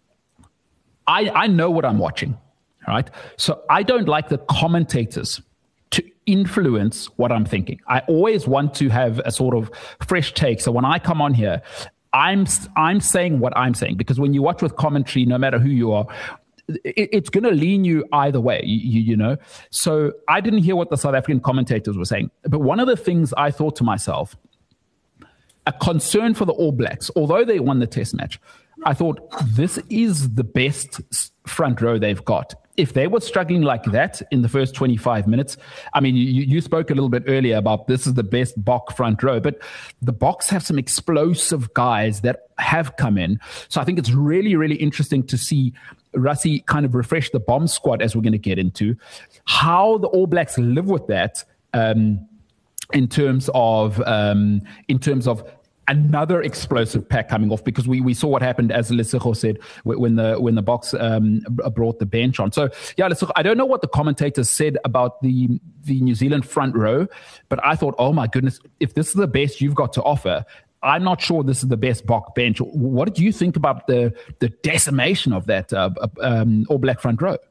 I, I know what I'm watching, right? So I don't like the commentators to influence what I'm thinking. I always want to have a sort of fresh take. So when I come on here, I'm I'm saying what I'm saying, because when you watch with commentary, no matter who you are, it, it's going to lean you either way, you, you know? So I didn't hear what the South African commentators were saying. But one of the things I thought to myself, a concern for the All Blacks, although they won the test match, I thought this is the best front row they've got. If they were struggling like that in the first twenty-five minutes, I mean, you, you spoke a little bit earlier about this is the best Bok front row, but the Boks have some explosive guys that have come in. So I think it's really, really interesting to see Rassie kind of refresh the bomb squad, as we're going to get into, how the All Blacks live with that um, in terms of um, in terms of another explosive pack coming off, because we, we saw what happened, as Lesego said, when the when the Boks um, brought the bench on. So, yeah, Lesego, I don't know what the commentators said about the the New Zealand front row, but I thought, oh my goodness, if this is the best you've got to offer, I'm not sure this is the best Bok bench. What did you think about the the decimation of that uh, um, All Black front row?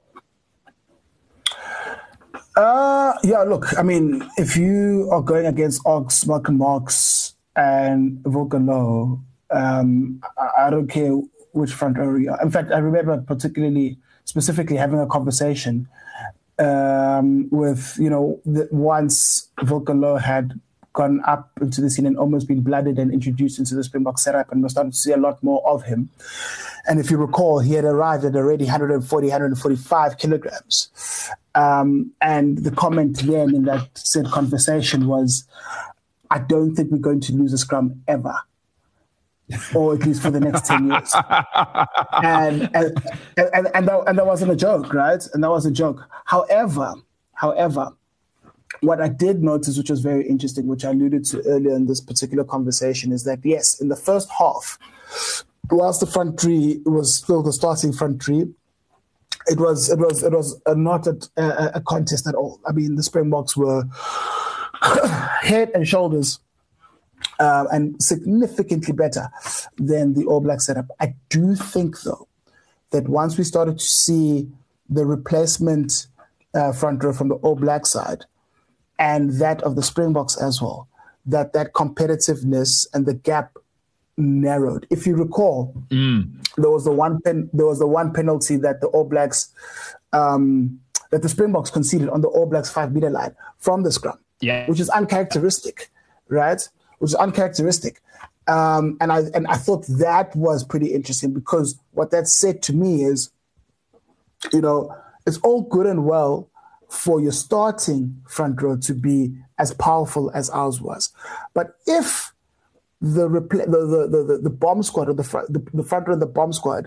Uh, yeah, look, I mean, if you are going against Ox, Malcolm Marx, and Volcano, um, I, I don't care which front row you are. In fact, I remember particularly, specifically having a conversation um, with, you know, the, once Volcano had gone up into the scene and almost been blooded and introduced into the Springbok setup, and we're starting to see a lot more of him. And if you recall, he had arrived at already one forty, one forty-five kilograms. Um, and the comment then in that said conversation was, I don't think we're going to lose a scrum ever, or at least for the next ten years. And and and, and, that, and that wasn't a joke, right? And that was a joke. However, however, what I did notice, which was very interesting, which I alluded to earlier in this particular conversation, is that, yes, in the first half, whilst the front three was still the starting front three, it was it was it was a, not a, a, a contest at all. I mean, the Springboks were head and shoulders uh, and significantly better than the All Black setup. I do think, though, that once we started to see the replacement uh, front row from the All Black side and that of the Springboks as well, that that competitiveness and the gap narrowed. If you recall, mm. there was the one pen, there was the one penalty that the All Blacks um, that the Springboks conceded on the All Blacks five meter line from the scrum. Yeah, which is uncharacteristic, right? Which is uncharacteristic, um, and I and I thought that was pretty interesting, because what that said to me is, you know, it's all good and well for your starting front row to be as powerful as ours was. But if the repl- the, the, the, the bomb squad or the, fr- the, the front row of the bomb squad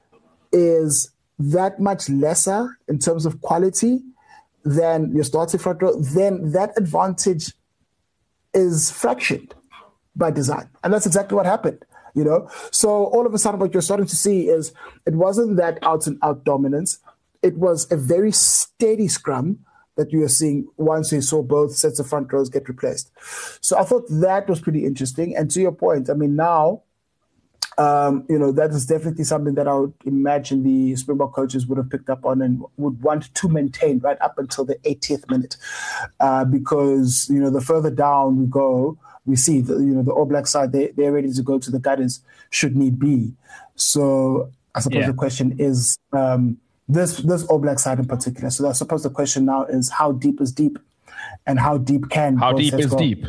is that much lesser in terms of quality than your starting front row, then that advantage is fractured by design. And that's exactly what happened. You know, so all of a sudden what you're starting to see is it wasn't that out and out dominance. It was a very steady scrum that you were seeing once you saw both sets of front rows get replaced. So I thought that was pretty interesting. And to your point, I mean, now, um, you know, that is definitely something that I would imagine the Springbok coaches would have picked up on and would want to maintain right up until the eightieth minute. Uh, because, you know, the further down we go, we see the, you know, the All Black side, they, they're ready to go to the gutters should need be. So I suppose yeah. the question is um, this this All Black side in particular. So I suppose the question now is how deep is deep and how deep can How deep is go? deep?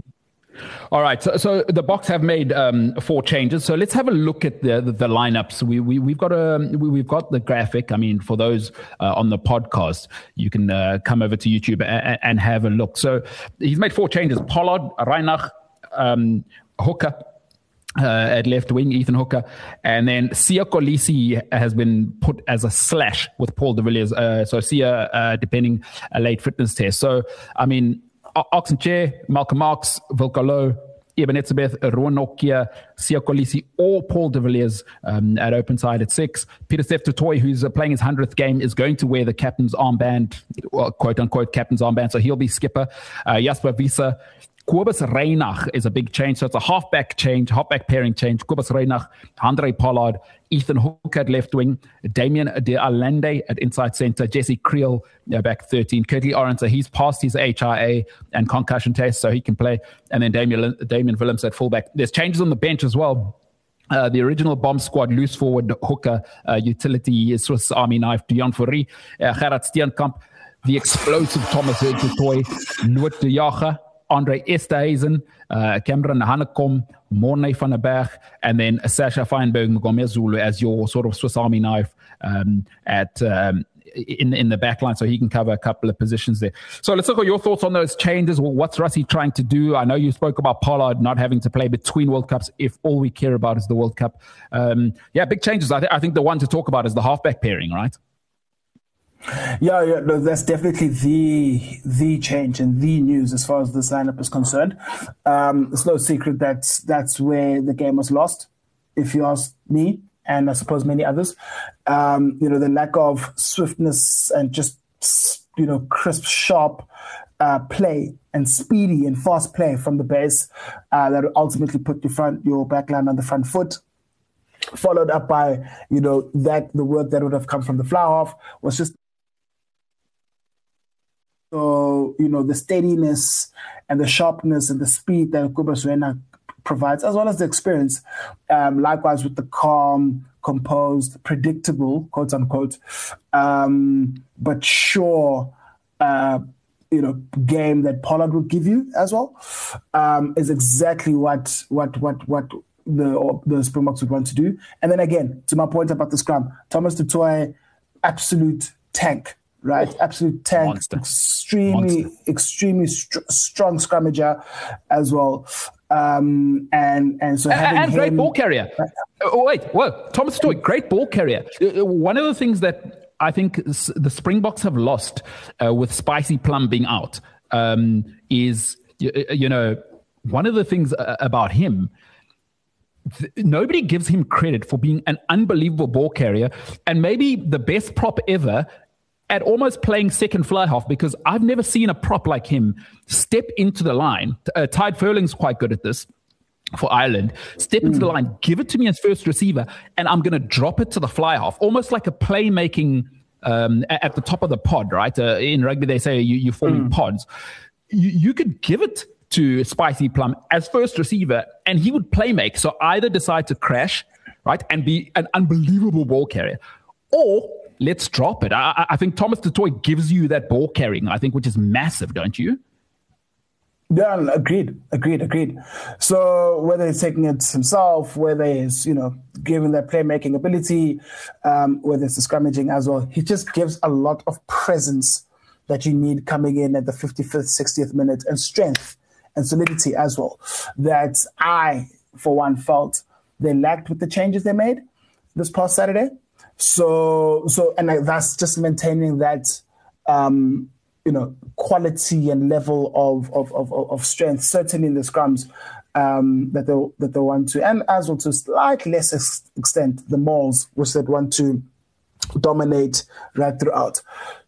All right, so, so the Boks have made um, four changes. So let's have a look at the the, the lineups. We we we've got a we, we've got the graphic. I mean, for those uh, on the podcast, you can uh, come over to YouTube and, and have a look. So he's made four changes: Pollard, Reinach, um, Hooker. Uh, at left wing, Ethan Hooker, and then Siya Kolisi has been put as a slash with Paul de Villiers. Uh, so Siya, uh, depending a late fitness test. So I mean. Oxenchair, Malcolm Marx, Vilkalo, Eben Etzebeth, Rowan Nokia, Siya Kolisi, or Paul de Villiers um, at open side at six. Pieter-Steph du Toit, who's uh, playing his hundredth game, is going to wear the captain's armband, well, quote-unquote captain's armband, so he'll be skipper. Uh, Jasper Wiese. Kobus Reinach is a big change, so it's a halfback change, halfback pairing change. Kobus Reinach, Andre Pollard, Ethan Hooker at left wing, Damien De Allende at inside centre, Jesse Creel uh, back thirteen, Curtly Orange, he's passed his H I A and concussion test, so he can play, and then Damien, Damien Willems at fullback. There's changes on the bench as well. Uh, the original bomb squad, loose forward Hooker, uh, utility Swiss Army knife, Dejan Fourie, uh, Gerard Steenkamp, the explosive Thomas du Toit, Noot de Jager, Andre Esterhuizen, uh, Cameron Hanekom, Mornay van der Berg, and then Sasha Feinberg Mgomezulu as your sort of Swiss Army knife um, at um, in in the back line, so he can cover a couple of positions there. So let's look at your thoughts on those changes. Well, what's Rassie trying to do? I know you spoke about Pollard not having to play between World Cups if all we care about is the World Cup. Um, yeah, big changes. I, th- I think the one to talk about is the halfback pairing, right? Yeah, yeah, no, that's definitely the the change and the news as far as this lineup is concerned. Um, it's no secret that that's where the game was lost, if you ask me, and I suppose many others. Um, you know, the lack of swiftness and just, you know, crisp, sharp uh, play and speedy and fast play from the base uh, that ultimately put your front, your backline on the front foot. Followed up by, you know, that the work that would have come from the fly half was just. So, you know, the steadiness and the sharpness and the speed that Kobus Reinach provides, as well as the experience, um, likewise with the calm, composed, predictable, quote unquote, um, but sure, uh, you know, game that Pollard would give you as well, um, is exactly what what what what the the Springboks would want to do. And then again, to my point about the scrum, Thomas du Toit, absolute tank. Right, absolute tank, Monster. extremely, Monster. extremely str- strong scrummager as well, um, and and so having and, and him, great ball carrier. Oh, wait, whoa, Thomas du Toit, great ball carrier. One of the things that I think the Springboks have lost uh, with Spicy Plum being out um, is, you, you know, one of the things about him. Nobody gives him credit for being an unbelievable ball carrier and maybe the best prop ever. At almost playing second fly half, because I've never seen a prop like him step into the line. Uh, Tide Furling's quite good at this for Ireland. Step into mm. the line, give it to me as first receiver, and I'm going to drop it to the fly half, almost like a playmaking um, at the top of the pod, right? Uh, in rugby, they say you, you form mm. in pods. You, you could give it to Spicy Plum as first receiver, and he would play make. So either decide to crash, right, and be an unbelievable ball carrier, or let's drop it. I, I think Thomas du Toit gives you that ball carrying, I think, which is massive, don't you? Yeah, agreed, agreed, agreed. So whether he's taking it himself, whether he's, you know, giving that playmaking ability, um, whether it's the scrummaging as well, he just gives a lot of presence that you need coming in at the fifty-fifth, sixtieth minute, and strength and solidity as well, that I, for one, felt they lacked with the changes they made this past Saturday. So, so, and I, that's just maintaining that, um, you know, quality and level of of of, of strength, certainly in the scrums um, that they that they want to, and as well to a slightly less extent the mauls, which they want to dominate right throughout.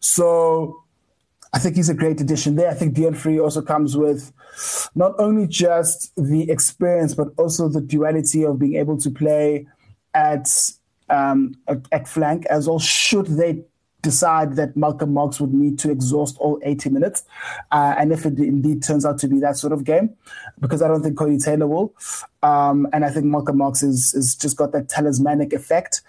So, I think he's a great addition there. I think Deon Fourie also comes with not only just the experience, but also the duality of being able to play at um, at, at flank as well, should they decide that Malcolm Marx would need to exhaust all eighty minutes. Uh, and if it indeed turns out to be that sort of game, because I don't think Cody Taylor will. Um, and I think Malcolm Marx is, is just got that talismanic effect.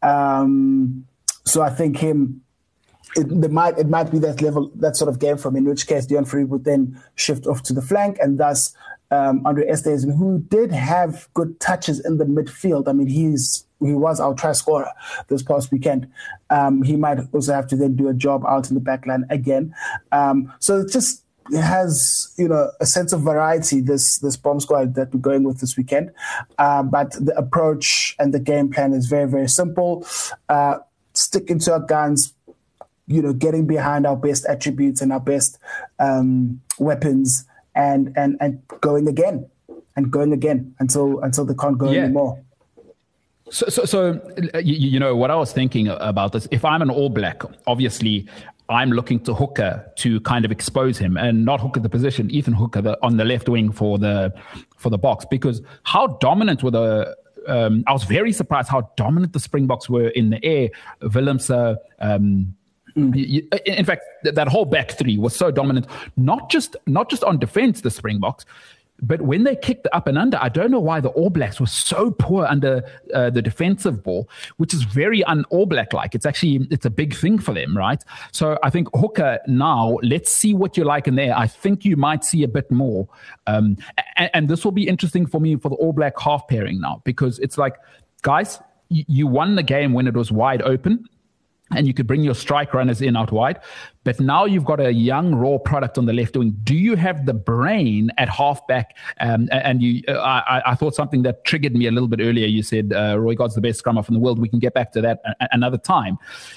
Um, so I think him, it, there might, it might be that level, that sort of game from, in which case Deon Fourie would then shift off to the flank, and thus um, Andre Esterhuizen, who did have good touches in the midfield. I mean, he's he was our try scorer this past weekend. Um, he might also have to then do a job out in the back line again. Um, so it just has, you know, a sense of variety, this this bomb squad that we're going with this weekend. Uh, but the approach and the game plan is very, very simple. Uh, stick into our guns, you know, getting behind our best attributes and our best um, weapons, and, and and going again and going again until until they can't go yeah. anymore. So, so, so you, you know, what I was thinking about this, if I'm an All Black, obviously I'm looking to Hooker to kind of expose him, and not Hooker the position, Ethan Hooker the, on the left wing for the for the Boks, because how dominant were the um, I was very surprised how dominant the Springboks were in the air. Willemse, um, mm. in fact, that whole back three was so dominant, not just not just on defense, the Springboks, but when they kicked the up and under, I don't know why the All Blacks were so poor under uh, the defensive ball, which is very un-All Black-like. It's actually, it's a big thing for them, right? So I think Hooker now, let's see what you like in there. I think you might see a bit more. Um, and, and this will be interesting for me for the All Black half pairing now, because it's like, guys, you, you won the game when it was wide open, and you could bring your strike runners in out wide. But now you've got a young, raw product on the left wing. Do you have the brain at halfback? Um, and you, uh, I, I thought something that triggered me a little bit earlier. You said uh, Roy God's the best scrum half in the world. We can get back to that a- another time.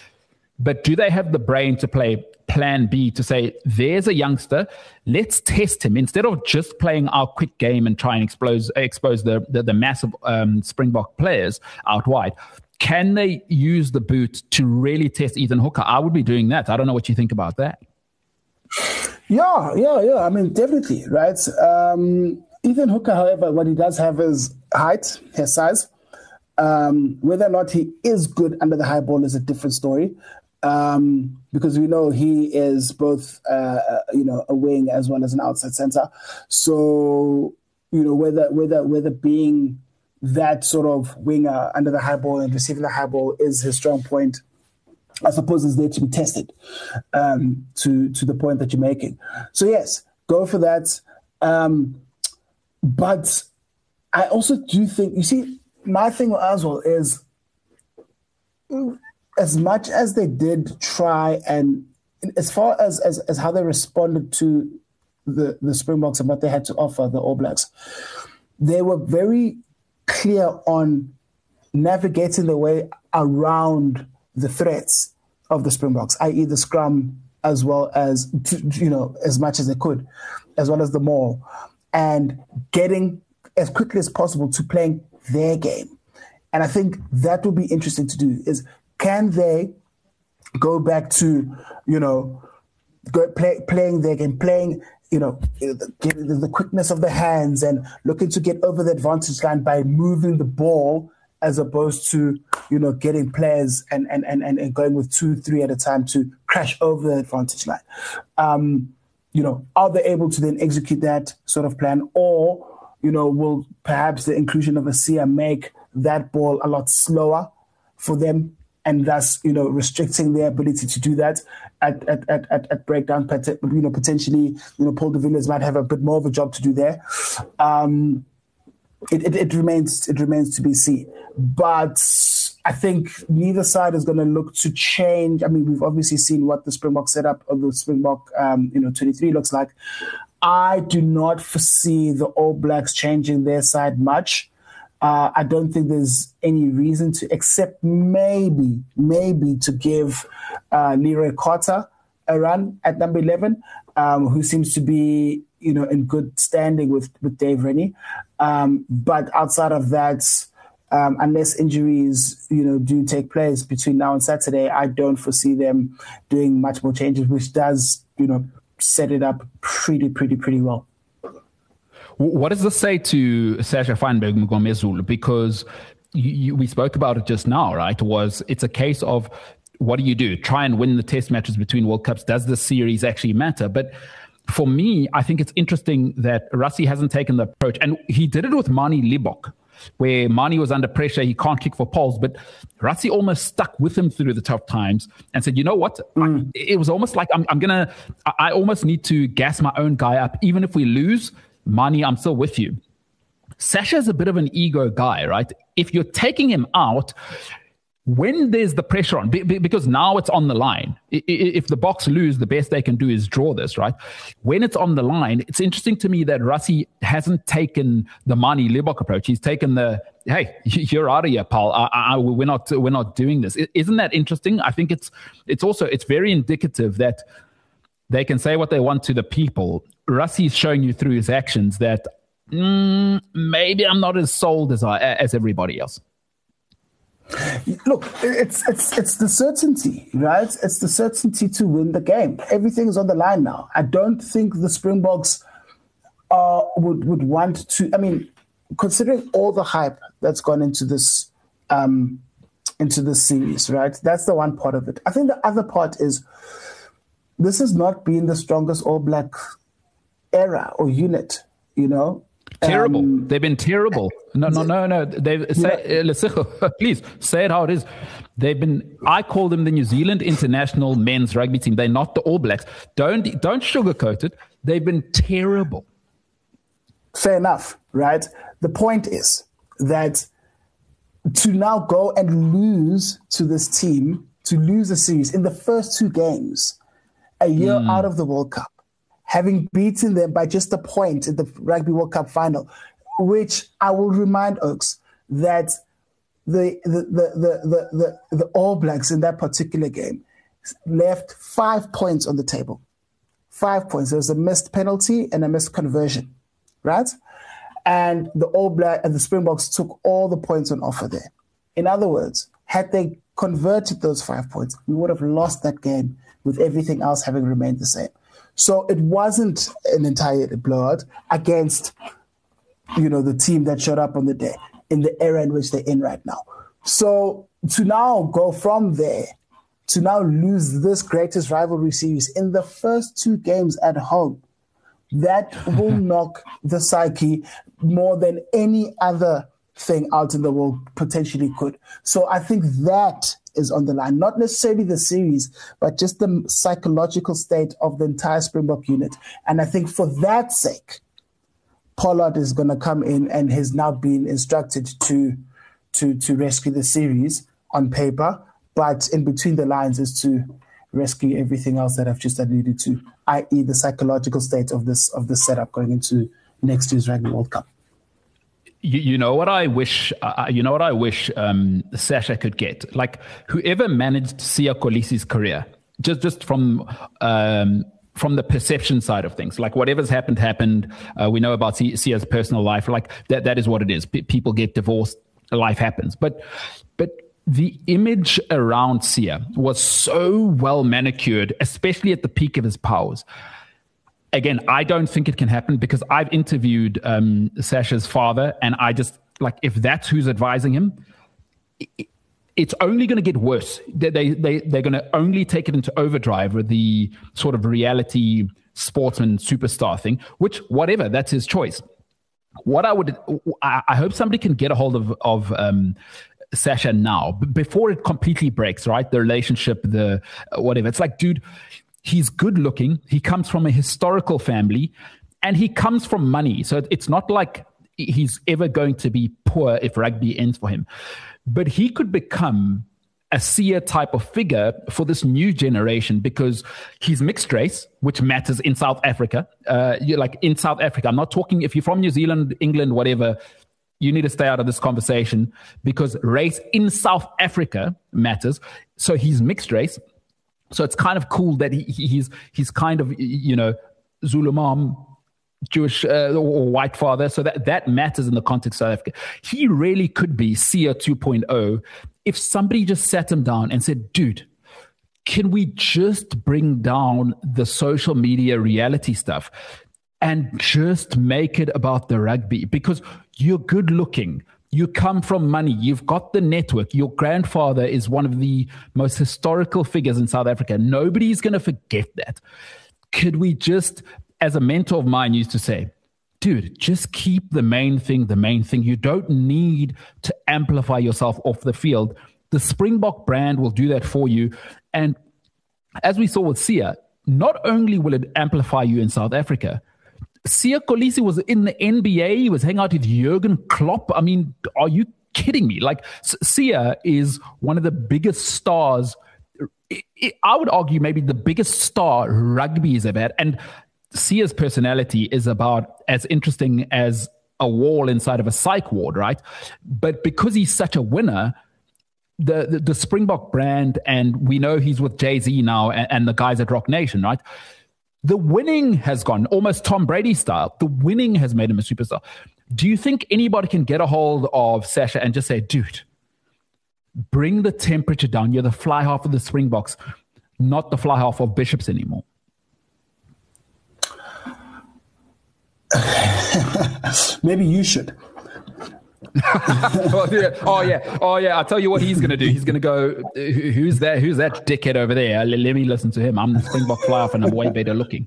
But do they have the brain to play plan B, to say, there's a youngster, let's test him, instead of just playing our quick game and try and expose, expose the, the, the massive um, Springbok players out wide? Can they use the boot to really test Ethan Hooker? I would be doing that. I don't know what you think about that. Yeah, yeah, yeah. I mean, definitely, right? Um, Ethan Hooker, however, what he does have is height, his size. Um, whether or not he is good under the high ball is a different story, um, because we know he is both, uh, you know, a wing as well as an outside center. So, you know, whether whether whether being that sort of winger under the high ball and receiving the high ball is his strong point, I suppose, is there to be tested um, to to the point that you're making. So yes, go for that. Um, but I also do think, you see, my thing as well is, as much as they did try, and as far as as, as how they responded to the, the Springboks and what they had to offer, the All Blacks, they were very clear on navigating the way around the threats of the Springboks, that is the scrum, as well as, you know, as much as they could, as well as the maul, and getting as quickly as possible to playing their game. And I think that would be interesting to do, is can they go back to, you know, go play, playing their game, playing, you know, the, the quickness of the hands and looking to get over the advantage line by moving the ball, as opposed to, you know, getting players and and, and, and going with two, three at a time to crash over the advantage line. Um, you know, are they able to then execute that sort of plan? Or, you know, will perhaps the inclusion of a Sia make that ball a lot slower for them, and thus, you know, restricting their ability to do that at at at, at, at breakdown? You know, potentially, you know, Paul de Villiers might have a bit more of a job to do there. Um, it, it, it remains it remains to be seen. But I think neither side is going to look to change. I mean, we've obviously seen what the Springbok setup of the Springbok, um, you know, twenty-three looks like. I do not foresee the All Blacks changing their side much. Uh, I don't think there's any reason to, except maybe, maybe to give uh, Leroy Carter a run at number eleven, um, who seems to be, you know, in good standing with, with Dave Rennie. Um, but outside of that, um, unless injuries, you know, do take place between now and Saturday, I don't foresee them doing much more changes, which does, you know, set it up pretty, pretty, pretty well. What does this say to Sasha Feinberg Mngomezulu? Because you, you, we spoke about it just now, right? Was it's a case of what do you do? Try and win the test matches between World Cups. Does the series actually matter? But for me, I think it's interesting that Rassie hasn't taken the approach. And he did it with Manie Libbok, where Manie was under pressure. He can't kick for poles. But Rassie almost stuck with him through the tough times and said, you know what? Mm. I, it was almost like I'm, I'm going to, I almost need to gas my own guy up. Even if we lose, Manie, I'm still with you. Sasha's a bit of an ego guy, right? If you're taking him out, when there's the pressure on, because now it's on the line. If the Boks lose, the best they can do is draw this, right? When it's on the line, it's interesting to me that Rassie hasn't taken the Manie Libbok approach. He's taken the, hey, you're out of here, pal. I, I, we're not, we're not doing this. Isn't that interesting? I think it's, it's also, it's very indicative that they can say what they want to the people. Rassie's showing you through his actions that mm, maybe I'm not as sold as I, as everybody else. Look, it's it's it's the certainty, right? It's the certainty to win the game. Everything is on the line now. I don't think the Springboks uh, would would want to. I mean, considering all the hype that's gone into this um, into this series, right? That's the one part of it. I think the other part is this has not been the strongest All Black era or unit, you know. Terrible. Um, They've been terrible. No, no, no, no. They've say, uh, please say it how it is. They've been. I call them the New Zealand international men's rugby team. They're not the All Blacks. Don't don't sugarcoat it. They've been terrible. Fair enough, right? The point is that to now go and lose to this team, to lose a series in the first two games, a year mm. out of the World Cup, having beaten them by just a point in the Rugby World Cup final, which I will remind Oaks that the the the the the, the, the All Blacks in that particular game left five points on the table. Five points. There was a missed penalty and a missed conversion, right? And the All Black and the Springboks took all the points on offer there. In other words, had they converted those five points, we would have lost that game with everything else having remained the same. So it wasn't an entire blowout against, you know, the team that showed up on the day in the era in which they're in right now. So to now go from there to now lose this greatest rivalry series in the first two games at home, that will knock the psyche more than any other thing out in the world potentially could. So I think that is on the line, not necessarily the series, but just the psychological state of the entire Springbok unit. And I think for that sake, Pollard is going to come in and has now been instructed to, to, to rescue the series on paper, but in between the lines is to rescue everything else that I've just alluded to, that is the psychological state of this of this setup going into next year's Rugby World Cup. You, you know what I wish. Uh, you know what I wish um, Sasha could get. Like whoever managed Siya Kolisi's career, just just from um, from the perception side of things. Like whatever's happened happened. Uh, we know about Siya's personal life. Like that that is what it is. P- people get divorced. Life happens. But but the image around Siya was so well manicured, especially at the peak of his powers. Again, I don't think it can happen because I've interviewed um, Sasha's father, and I just, like, if that's who's advising him, it, it's only going to get worse. They, they, they, they're going to only take it into overdrive with the sort of reality sportsman superstar thing, which, whatever, that's his choice. What I would, I, I hope somebody can get a hold of, of um, Sasha now, b- before it completely breaks, right? The relationship, the uh, whatever. It's like, dude, he's good looking. He comes from a historical family and he comes from money. So it's not like he's ever going to be poor if rugby ends for him. But he could become a Siya type of figure for this new generation because he's mixed race, which matters in South Africa. Uh, you're like in South Africa, I'm not talking if you're from New Zealand, England, whatever, you need to stay out of this conversation because race in South Africa matters. So he's mixed race. So it's kind of cool that he, he's he's kind of, you know, Zulu mom, Jewish uh, or white father. So that, that matters in the context of South Africa. He really could be Siya two point oh if somebody just sat him down and said, dude, can we just bring down the social media reality stuff and just make it about the rugby? Because you're good looking. You come from money. You've got the network. Your grandfather is one of the most historical figures in South Africa. Nobody's going to forget that. Could we just, as a mentor of mine used to say, dude, just keep the main thing the main thing. You don't need to amplify yourself off the field. The Springbok brand will do that for you. And as we saw with Siya, not only will it amplify you in South Africa, Siya Kolisi was in the N B A. He was hanging out with Jurgen Klopp. I mean, are you kidding me? Like, Siya is one of the biggest stars. I would argue maybe the biggest star rugby has ever had. And Sia's personality is about as interesting as a wall inside of a psych ward, right? But because he's such a winner, the, the, the Springbok brand, and we know he's with Jay-Z now and, and the guys at Rock Nation, right? The winning has gone almost Tom Brady style. The winning has made him a superstar. Do you think anybody can get a hold of Sasha and just say, dude, bring the temperature down. You're the fly half of the Springboks, not the fly half of Bishops anymore? Maybe you should. oh, yeah. oh yeah, oh yeah. I'll tell you what he's going to do. He's going to go, who's that? Who's that dickhead over there? Let, let me listen to him. I'm the Springbok fly off, and I'm way better looking.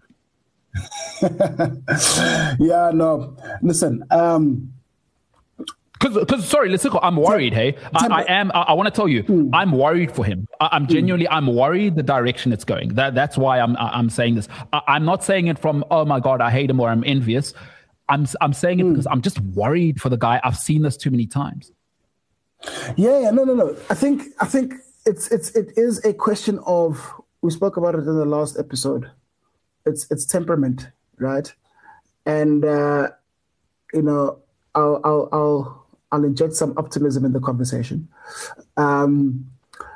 yeah, no. Listen, um, because, because sorry, listen, I'm worried. Hey, I, I am. I, I want to tell you, mm. I'm worried for him. I, I'm genuinely, I'm worried the direction it's going. That that's why I'm I'm saying this. I, I'm not saying it from, oh my God, I hate him or I'm envious. I'm I'm saying it mm. because I'm just worried for the guy. I've seen this too many times. Yeah, yeah, no, no, no. I think I think it's it's it is a question of, we spoke about it in the last episode. It's it's temperament, right? And uh, you know, I'll I'll I'll I'll inject some optimism in the conversation. Um,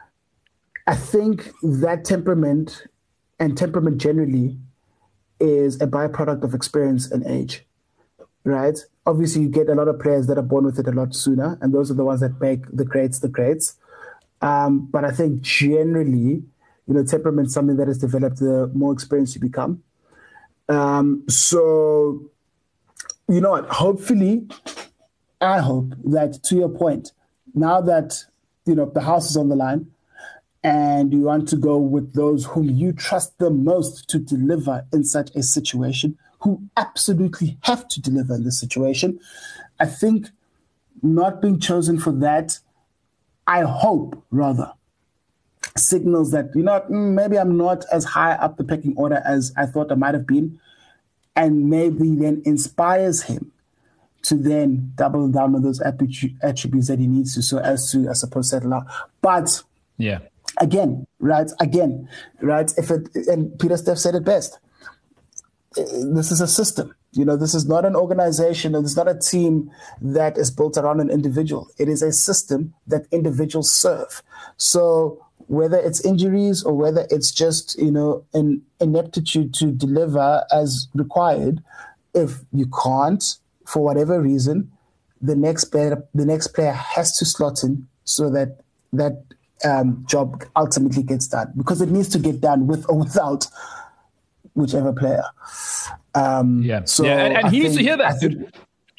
I think that temperament and temperament generally is a byproduct of experience and age. Right? Obviously, you get a lot of players that are born with it a lot sooner, and those are the ones that make the greats the greats. Um, but I think generally, you know, temperament is something that is developed the more experienced you become. Um, so, you know what? Hopefully, I hope that, to your point, now that, you know, the house is on the line and you want to go with those whom you trust the most to deliver in such a situation, who absolutely have to deliver in this situation. I think not being chosen for that, I hope, rather, signals that, you know, maybe I'm not as high up the pecking order as I thought I might have been, and maybe then inspires him to then double down on those attributes that he needs to, so as to, I suppose, settle out. But yeah, again, right, again, right, if it, and Peter Steff said it best, this is a system. You know, this is not an organization, and it's not a team that is built around an individual. It is a system that individuals serve. So whether it's injuries or whether it's just, you know, an ineptitude to deliver as required, if you can't, for whatever reason, the next player, the next player has to slot in so that that um, job ultimately gets done, because it needs to get done with or without whichever player. Um, yeah. So yeah, and, and he needs to hear that. Think,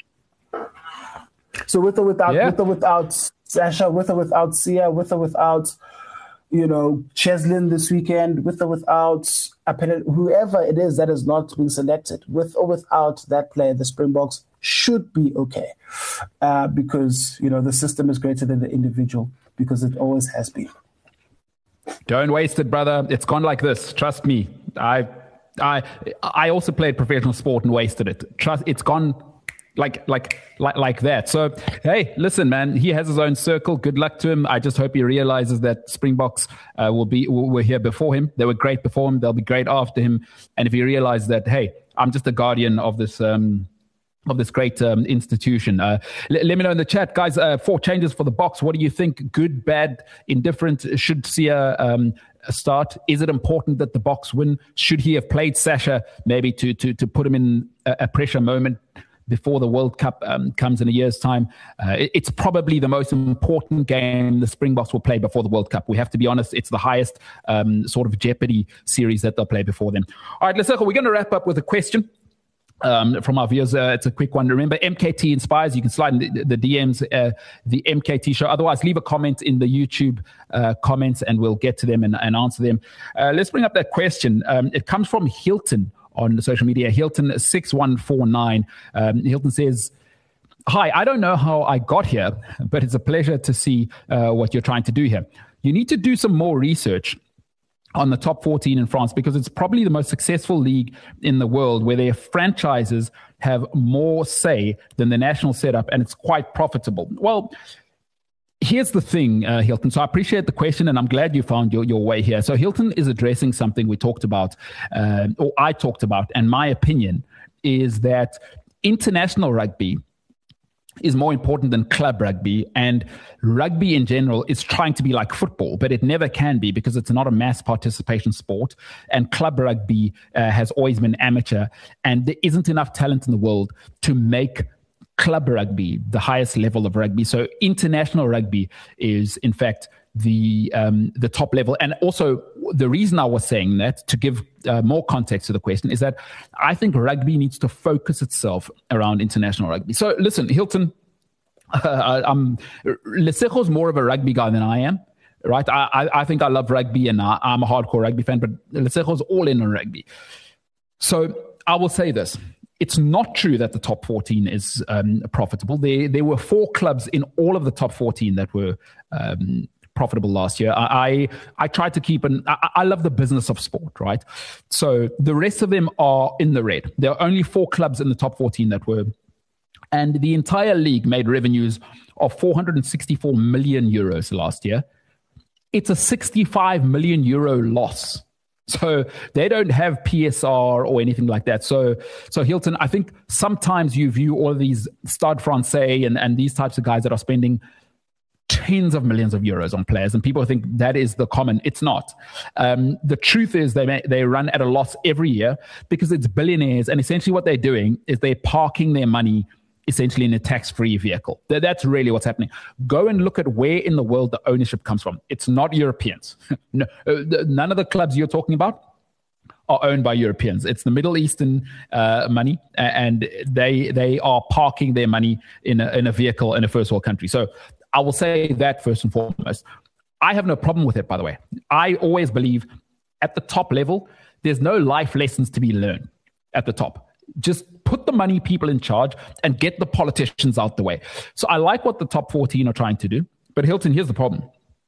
so with or without, yeah. with or without Sasha, with or without Siya, with or without, you know, Cheslin this weekend, with or without whoever it is that is not being selected, with or without that player, the Springboks should be okay, uh, because, you know, the system is greater than the individual, because it always has been. Don't waste it, brother. It's gone like this. Trust me. I I I also played professional sport and wasted it. Trust, it's gone Like, like, like, like that. So, hey, listen, man, he has his own circle. Good luck to him. I just hope he realizes that Springboks uh, will be, were here before him. They were great before him. They'll be great after him. And if he realizes that, hey, I'm just a guardian of this, um, of this great um, institution. Uh, l- let me know in the chat, guys, uh, four changes for the Boks. What do you think? Good, bad, indifferent? Should see a, um, a start? Is it important that the Boks win? Should he have played Sasha maybe to, to, to put him in a, a pressure moment before the World Cup um, comes in a year's time? Uh, it, it's probably the most important game the Springboks will play before the World Cup. We have to be honest. It's the highest um, sort of jeopardy series that they'll play before then. All right, Lesego, we're going to wrap up with a question um, from our viewers. Uh, it's a quick one. Remember, M K T inspires. You can slide in the, the D Ms, uh, the M K T show. Otherwise, leave a comment in the YouTube uh, comments and we'll get to them and, and answer them. Uh, let's bring up that question. Um, it comes from Hilton on social media, Hilton six one four nine. Um, Hilton says, hi, I don't know how I got here, but it's a pleasure to see uh, what you're trying to do here. You need to do some more research on the top fourteen in France because it's probably the most successful league in the world where their franchises have more say than the national setup, and it's quite profitable. Well, here's the thing, uh, Hilton. So I appreciate the question, and I'm glad you found your, your way here. So Hilton is addressing something we talked about, uh, or I talked about, and my opinion is that international rugby is more important than club rugby, and rugby in general is trying to be like football, but it never can be because it's not a mass participation sport, and club rugby uh, has always been amateur, and there isn't enough talent in the world to make club rugby the highest level of rugby. So international rugby is, in fact, the um, the top level. And also, the reason I was saying that, to give uh, more context to the question, is that I think rugby needs to focus itself around international rugby. So listen, Hilton, uh, I'm Lesego's more of a rugby guy than I am, right? I, I, I think I love rugby, and I, I'm a hardcore rugby fan, but Lesego's all in on rugby. So I will say this. It's not true that the top fourteen is um, profitable. There, there were four clubs in all of the top fourteen that were um, profitable last year. I, I, I tried to keep an. I, I love the business of sport, right? So the rest of them are in the red. There are only four clubs in the top fourteen that were, and the entire league made revenues of four hundred sixty-four million euros last year. It's a sixty-five million euro loss. So they don't have P S R or anything like that. So, so Hilton, I think sometimes you view all of these Stade Francais and, and these types of guys that are spending tens of millions of euros on players, and people think that is the common. It's not. Um, the truth is they may, they run at a loss every year because it's billionaires, and essentially what they're doing is they're parking their money essentially in a tax-free vehicle. That's really what's happening. Go and look at where in the world the ownership comes from. It's not Europeans. No, none of the clubs you're talking about are owned by Europeans. It's the Middle Eastern uh, money, and they they are parking their money in a, in a vehicle in a first world country. So I will say that first and foremost. I have no problem with it, by the way. I always believe at the top level, there's no life lessons to be learned at the top. Just put the money people in charge and get the politicians out the way. So I like what the top fourteen are trying to do. But Hilton, here's the problem.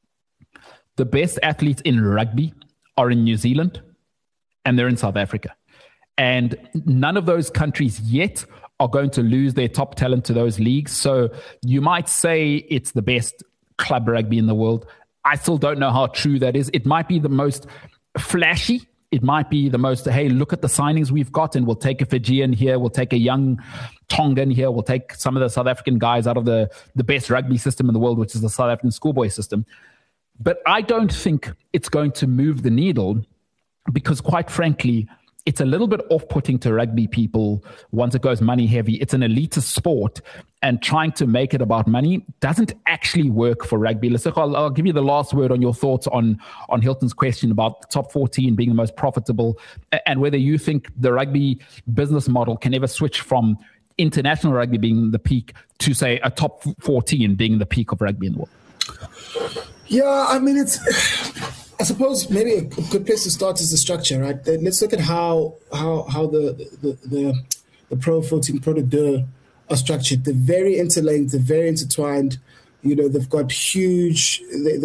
The best athletes in rugby are in New Zealand and they're in South Africa. And none of those countries yet are going to lose their top talent to those leagues. So you might say it's the best club rugby in the world. I still don't know how true that is. It might be the most flashy. It might be the most, hey, look at the signings we've got, and we'll take a Fijian here, we'll take a young Tongan here, we'll take some of the South African guys out of the, the best rugby system in the world, which is the South African schoolboy system. But I don't think it's going to move the needle because, quite frankly, it's a little bit off-putting to rugby people once it goes money heavy. It's an elitist sport, and trying to make it about money doesn't actually work for rugby. Lesego, I'll, I'll give you the last word on your thoughts on, on Hilton's question about the top fourteen being the most profitable, and whether you think the rugby business model can ever switch from international rugby being the peak to, say, a top fourteen being the peak of rugby in the world. Yeah, I mean, it's... I suppose maybe a good place to start is the structure, right? Let's look at how how how the the the, the Pro fourteen, Pro de deux are structured. They're very interlinked. They're very intertwined. You know, they've got huge. They, they've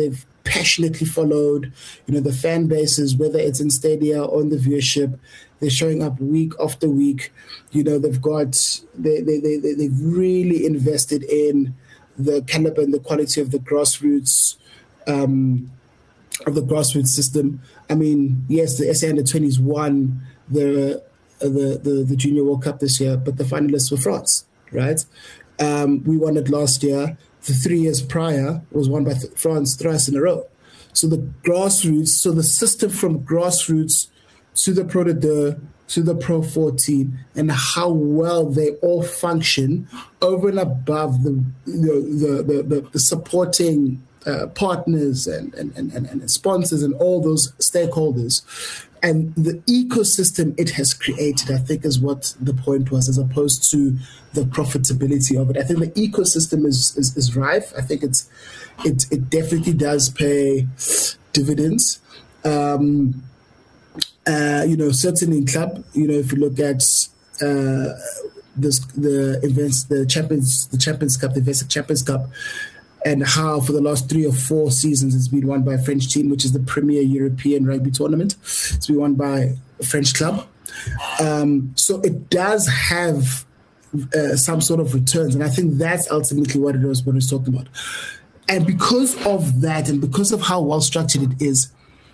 passionately followed. You know, the fan bases, whether it's in stadia or in the viewership, they're showing up week after week. You know, they've got, they, they, they, they've really invested in the caliber and the quality of the grassroots, um, of the grassroots system. I mean, yes, the S A under twenties won the, uh, the, the, the Junior World Cup this year, but the finalists were France, right? Um, we won it last year. The three years prior was won by th- France thrice in a row. So the grassroots, so the system from grassroots to the Pro de Deux, to the Pro fourteen, and how well they all function over and above the the the, the, the supporting uh, partners and, and, and, and sponsors and all those stakeholders. And the ecosystem it has created, I think, is what the point was, as opposed to the profitability of it. I think the ecosystem is is, is rife. I think it's it it definitely does pay dividends. Um, uh, you know, certainly in club, you know, if you look at uh, this, the events, the Champions, the Champions Cup, the Investa Champions Cup, and how for the last three or four seasons it's been won by a French team, which is the premier European rugby tournament. It's been won by a French club. Um, so it does have uh, some sort of returns. And I think that's ultimately what it was, what I was talking about. And because of that, and because of how well structured it is,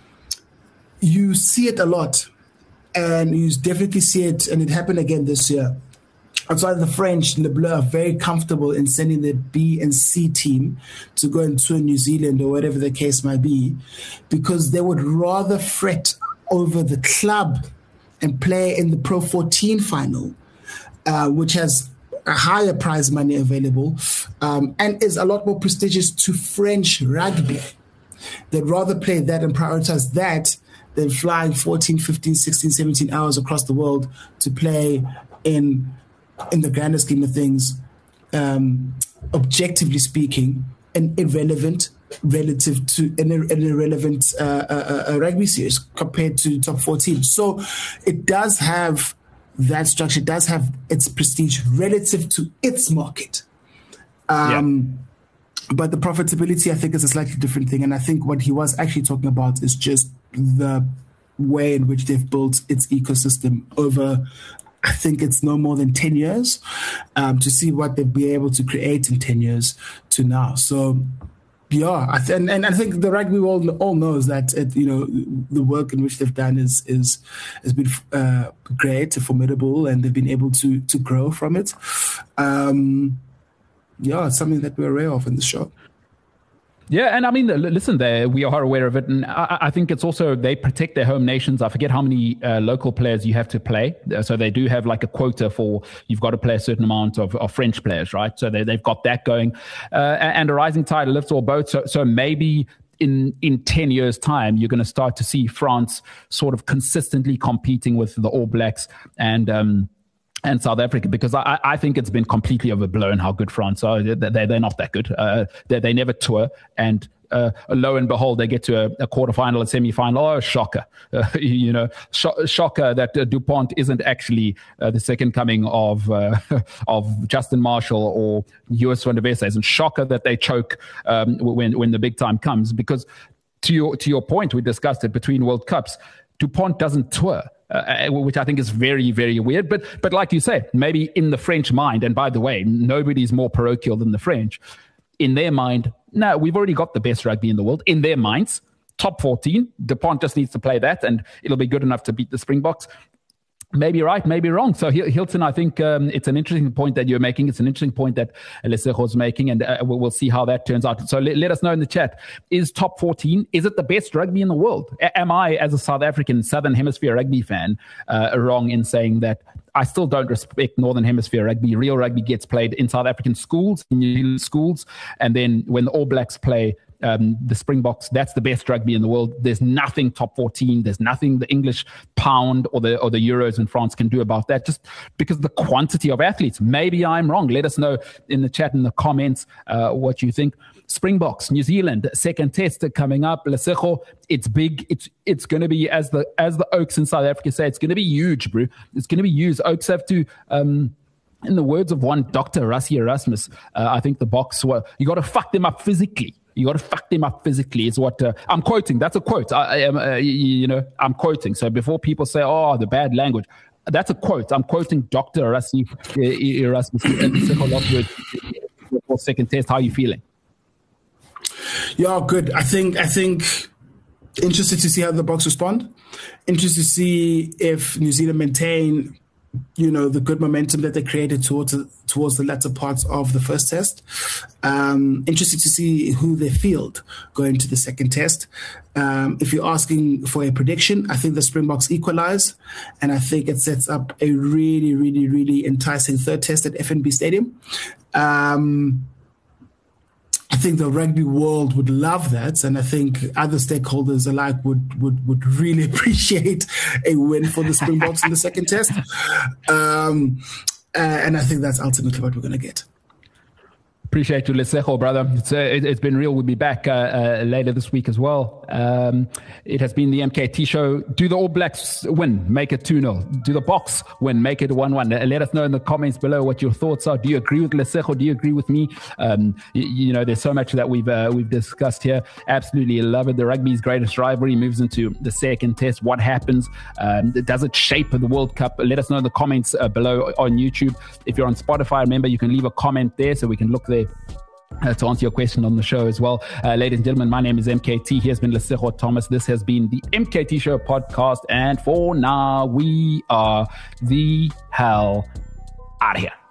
you see it a lot. And you definitely see it, and it happened again this year. Outside the French, Le Bleu are very comfortable in sending the B and C team to go and tour New Zealand or whatever the case might be, because they would rather fret over the club and play in the Pro fourteen final, uh, which has a higher prize money available um, and is a lot more prestigious to French rugby. They'd rather play that and prioritize that than flying fourteen, fifteen, sixteen, seventeen hours across the world to play in in the grander scheme of things, um, objectively speaking, an irrelevant relative to an, an irrelevant uh, uh, uh, rugby series compared to top fourteen. So it does have that structure, it does have its prestige relative to its market. Um, yeah. But the profitability, I think, is a slightly different thing. And I think what he was actually talking about is just the way in which they've built its ecosystem over, I think it's no more than ten years, um, to see what they've been able to create in ten years to now. So, yeah, I th- and, and I think the rugby world all knows that, it, you know, the work in which they've done is is has been uh, great, formidable, and they've been able to to grow from it. Um, yeah, it's something that we're aware of in the show. Yeah, and I mean, listen, there we are aware of it, and I, I think it's also they protect their home nations. I forget how many uh, local players you have to play, so they do have like a quota for you've got to play a certain amount of, of French players, right? So they, they've got that going, uh, and a rising tide lifts all boats. So, so maybe in in ten years' time, you're going to start to see France sort of consistently competing with the All Blacks and. Um, And South Africa, because I, I think it's been completely overblown how good France are. They're, they're not that good. Uh, they, they never tour. And uh, lo and behold, they get to a, a quarterfinal, a semi-final. Oh, shocker. Uh, you know, sh- shocker that uh, DuPont isn't actually uh, the second coming of uh, of Justin Marshall or U S van der Westhuizen. And shocker that they choke um, when, when the big time comes. Because to your, to your point, we discussed it between World Cups, DuPont doesn't tour. Uh, which I think is very, very weird. But but like you say, maybe in the French mind, and by the way, nobody's more parochial than the French. In their mind, no, we've already got the best rugby in the world. In their minds, top fourteen, DuPont just needs to play that and it'll be good enough to beat the Springboks. Maybe right, maybe wrong. So Hilton, I think um, it's an interesting point that you're making. It's an interesting point that Lesego making, and uh, we'll, we'll see how that turns out. So let, let us know in the chat. Is top fourteen, is it the best rugby in the world? A- am I, as a South African Southern Hemisphere rugby fan, uh, wrong in saying that I still don't respect Northern Hemisphere rugby? Real rugby gets played in South African schools, in New Zealand schools, and then when the All Blacks play Um, the Springboks, that's the best rugby in the world. There's nothing top fourteen. There's nothing the English pound or the or the Euros in France can do about that, just because of the quantity of athletes. Maybe I'm wrong. Let us know in the chat, in the comments, uh, what you think. Springboks, New Zealand, second test coming up. Lesego, it's big. It's it's going to be, as the as the Oaks in South Africa say, it's going to be huge, bro. It's going to be huge. Oaks have to... Um, in the words of one Doctor Rassie Erasmus, uh, I think the Boks were, you got to fuck them up physically You got to fuck them up physically. Is what uh, I'm quoting. That's a quote. I, I am, uh, you, you know, I'm quoting. So before people say, "Oh, the bad language," that's a quote. I'm quoting Doctor Erasmus Erasmus for second test. How are you feeling? Yeah, good. I think. I think. Interested to see how the Boks respond. Interested to see if New Zealand maintain, you know, the good momentum that they created towards towards the latter parts of the first test. Um, interested to see who they field going to the second test. Um, if you're asking for a prediction, I think the Springboks equalize, and I think it sets up a really, really, really enticing third test at F N B Stadium. Um, I think the rugby world would love that, and I think other stakeholders alike would would, would really appreciate a win for the Springboks in the second test. Um, uh, and I think that's ultimately what we're going to get. Appreciate you, Lesego, brother. It's, uh, it, it's been real. We'll be back uh, uh, later this week as well. Um, it has been the M K T show. Do the All Blacks win? Make it two nil. Do the Boks win? Make it one one. Let us know in the comments below what your thoughts are. Do you agree with Lesego? Do you agree with me? Um, you, you know, there's so much that we've uh, we've discussed here. Absolutely love it. The rugby's greatest rivalry moves into the second test. What happens? Um, does it shape the World Cup? Let us know in the comments uh, below on YouTube. If you're on Spotify, remember you can leave a comment there so we can look there Uh, to answer your question on the show as well. Uh, ladies and gentlemen, my name is M K T. He has been Lesego Thomas. This has been the M K T Show podcast. And for now, we are the hell out of here.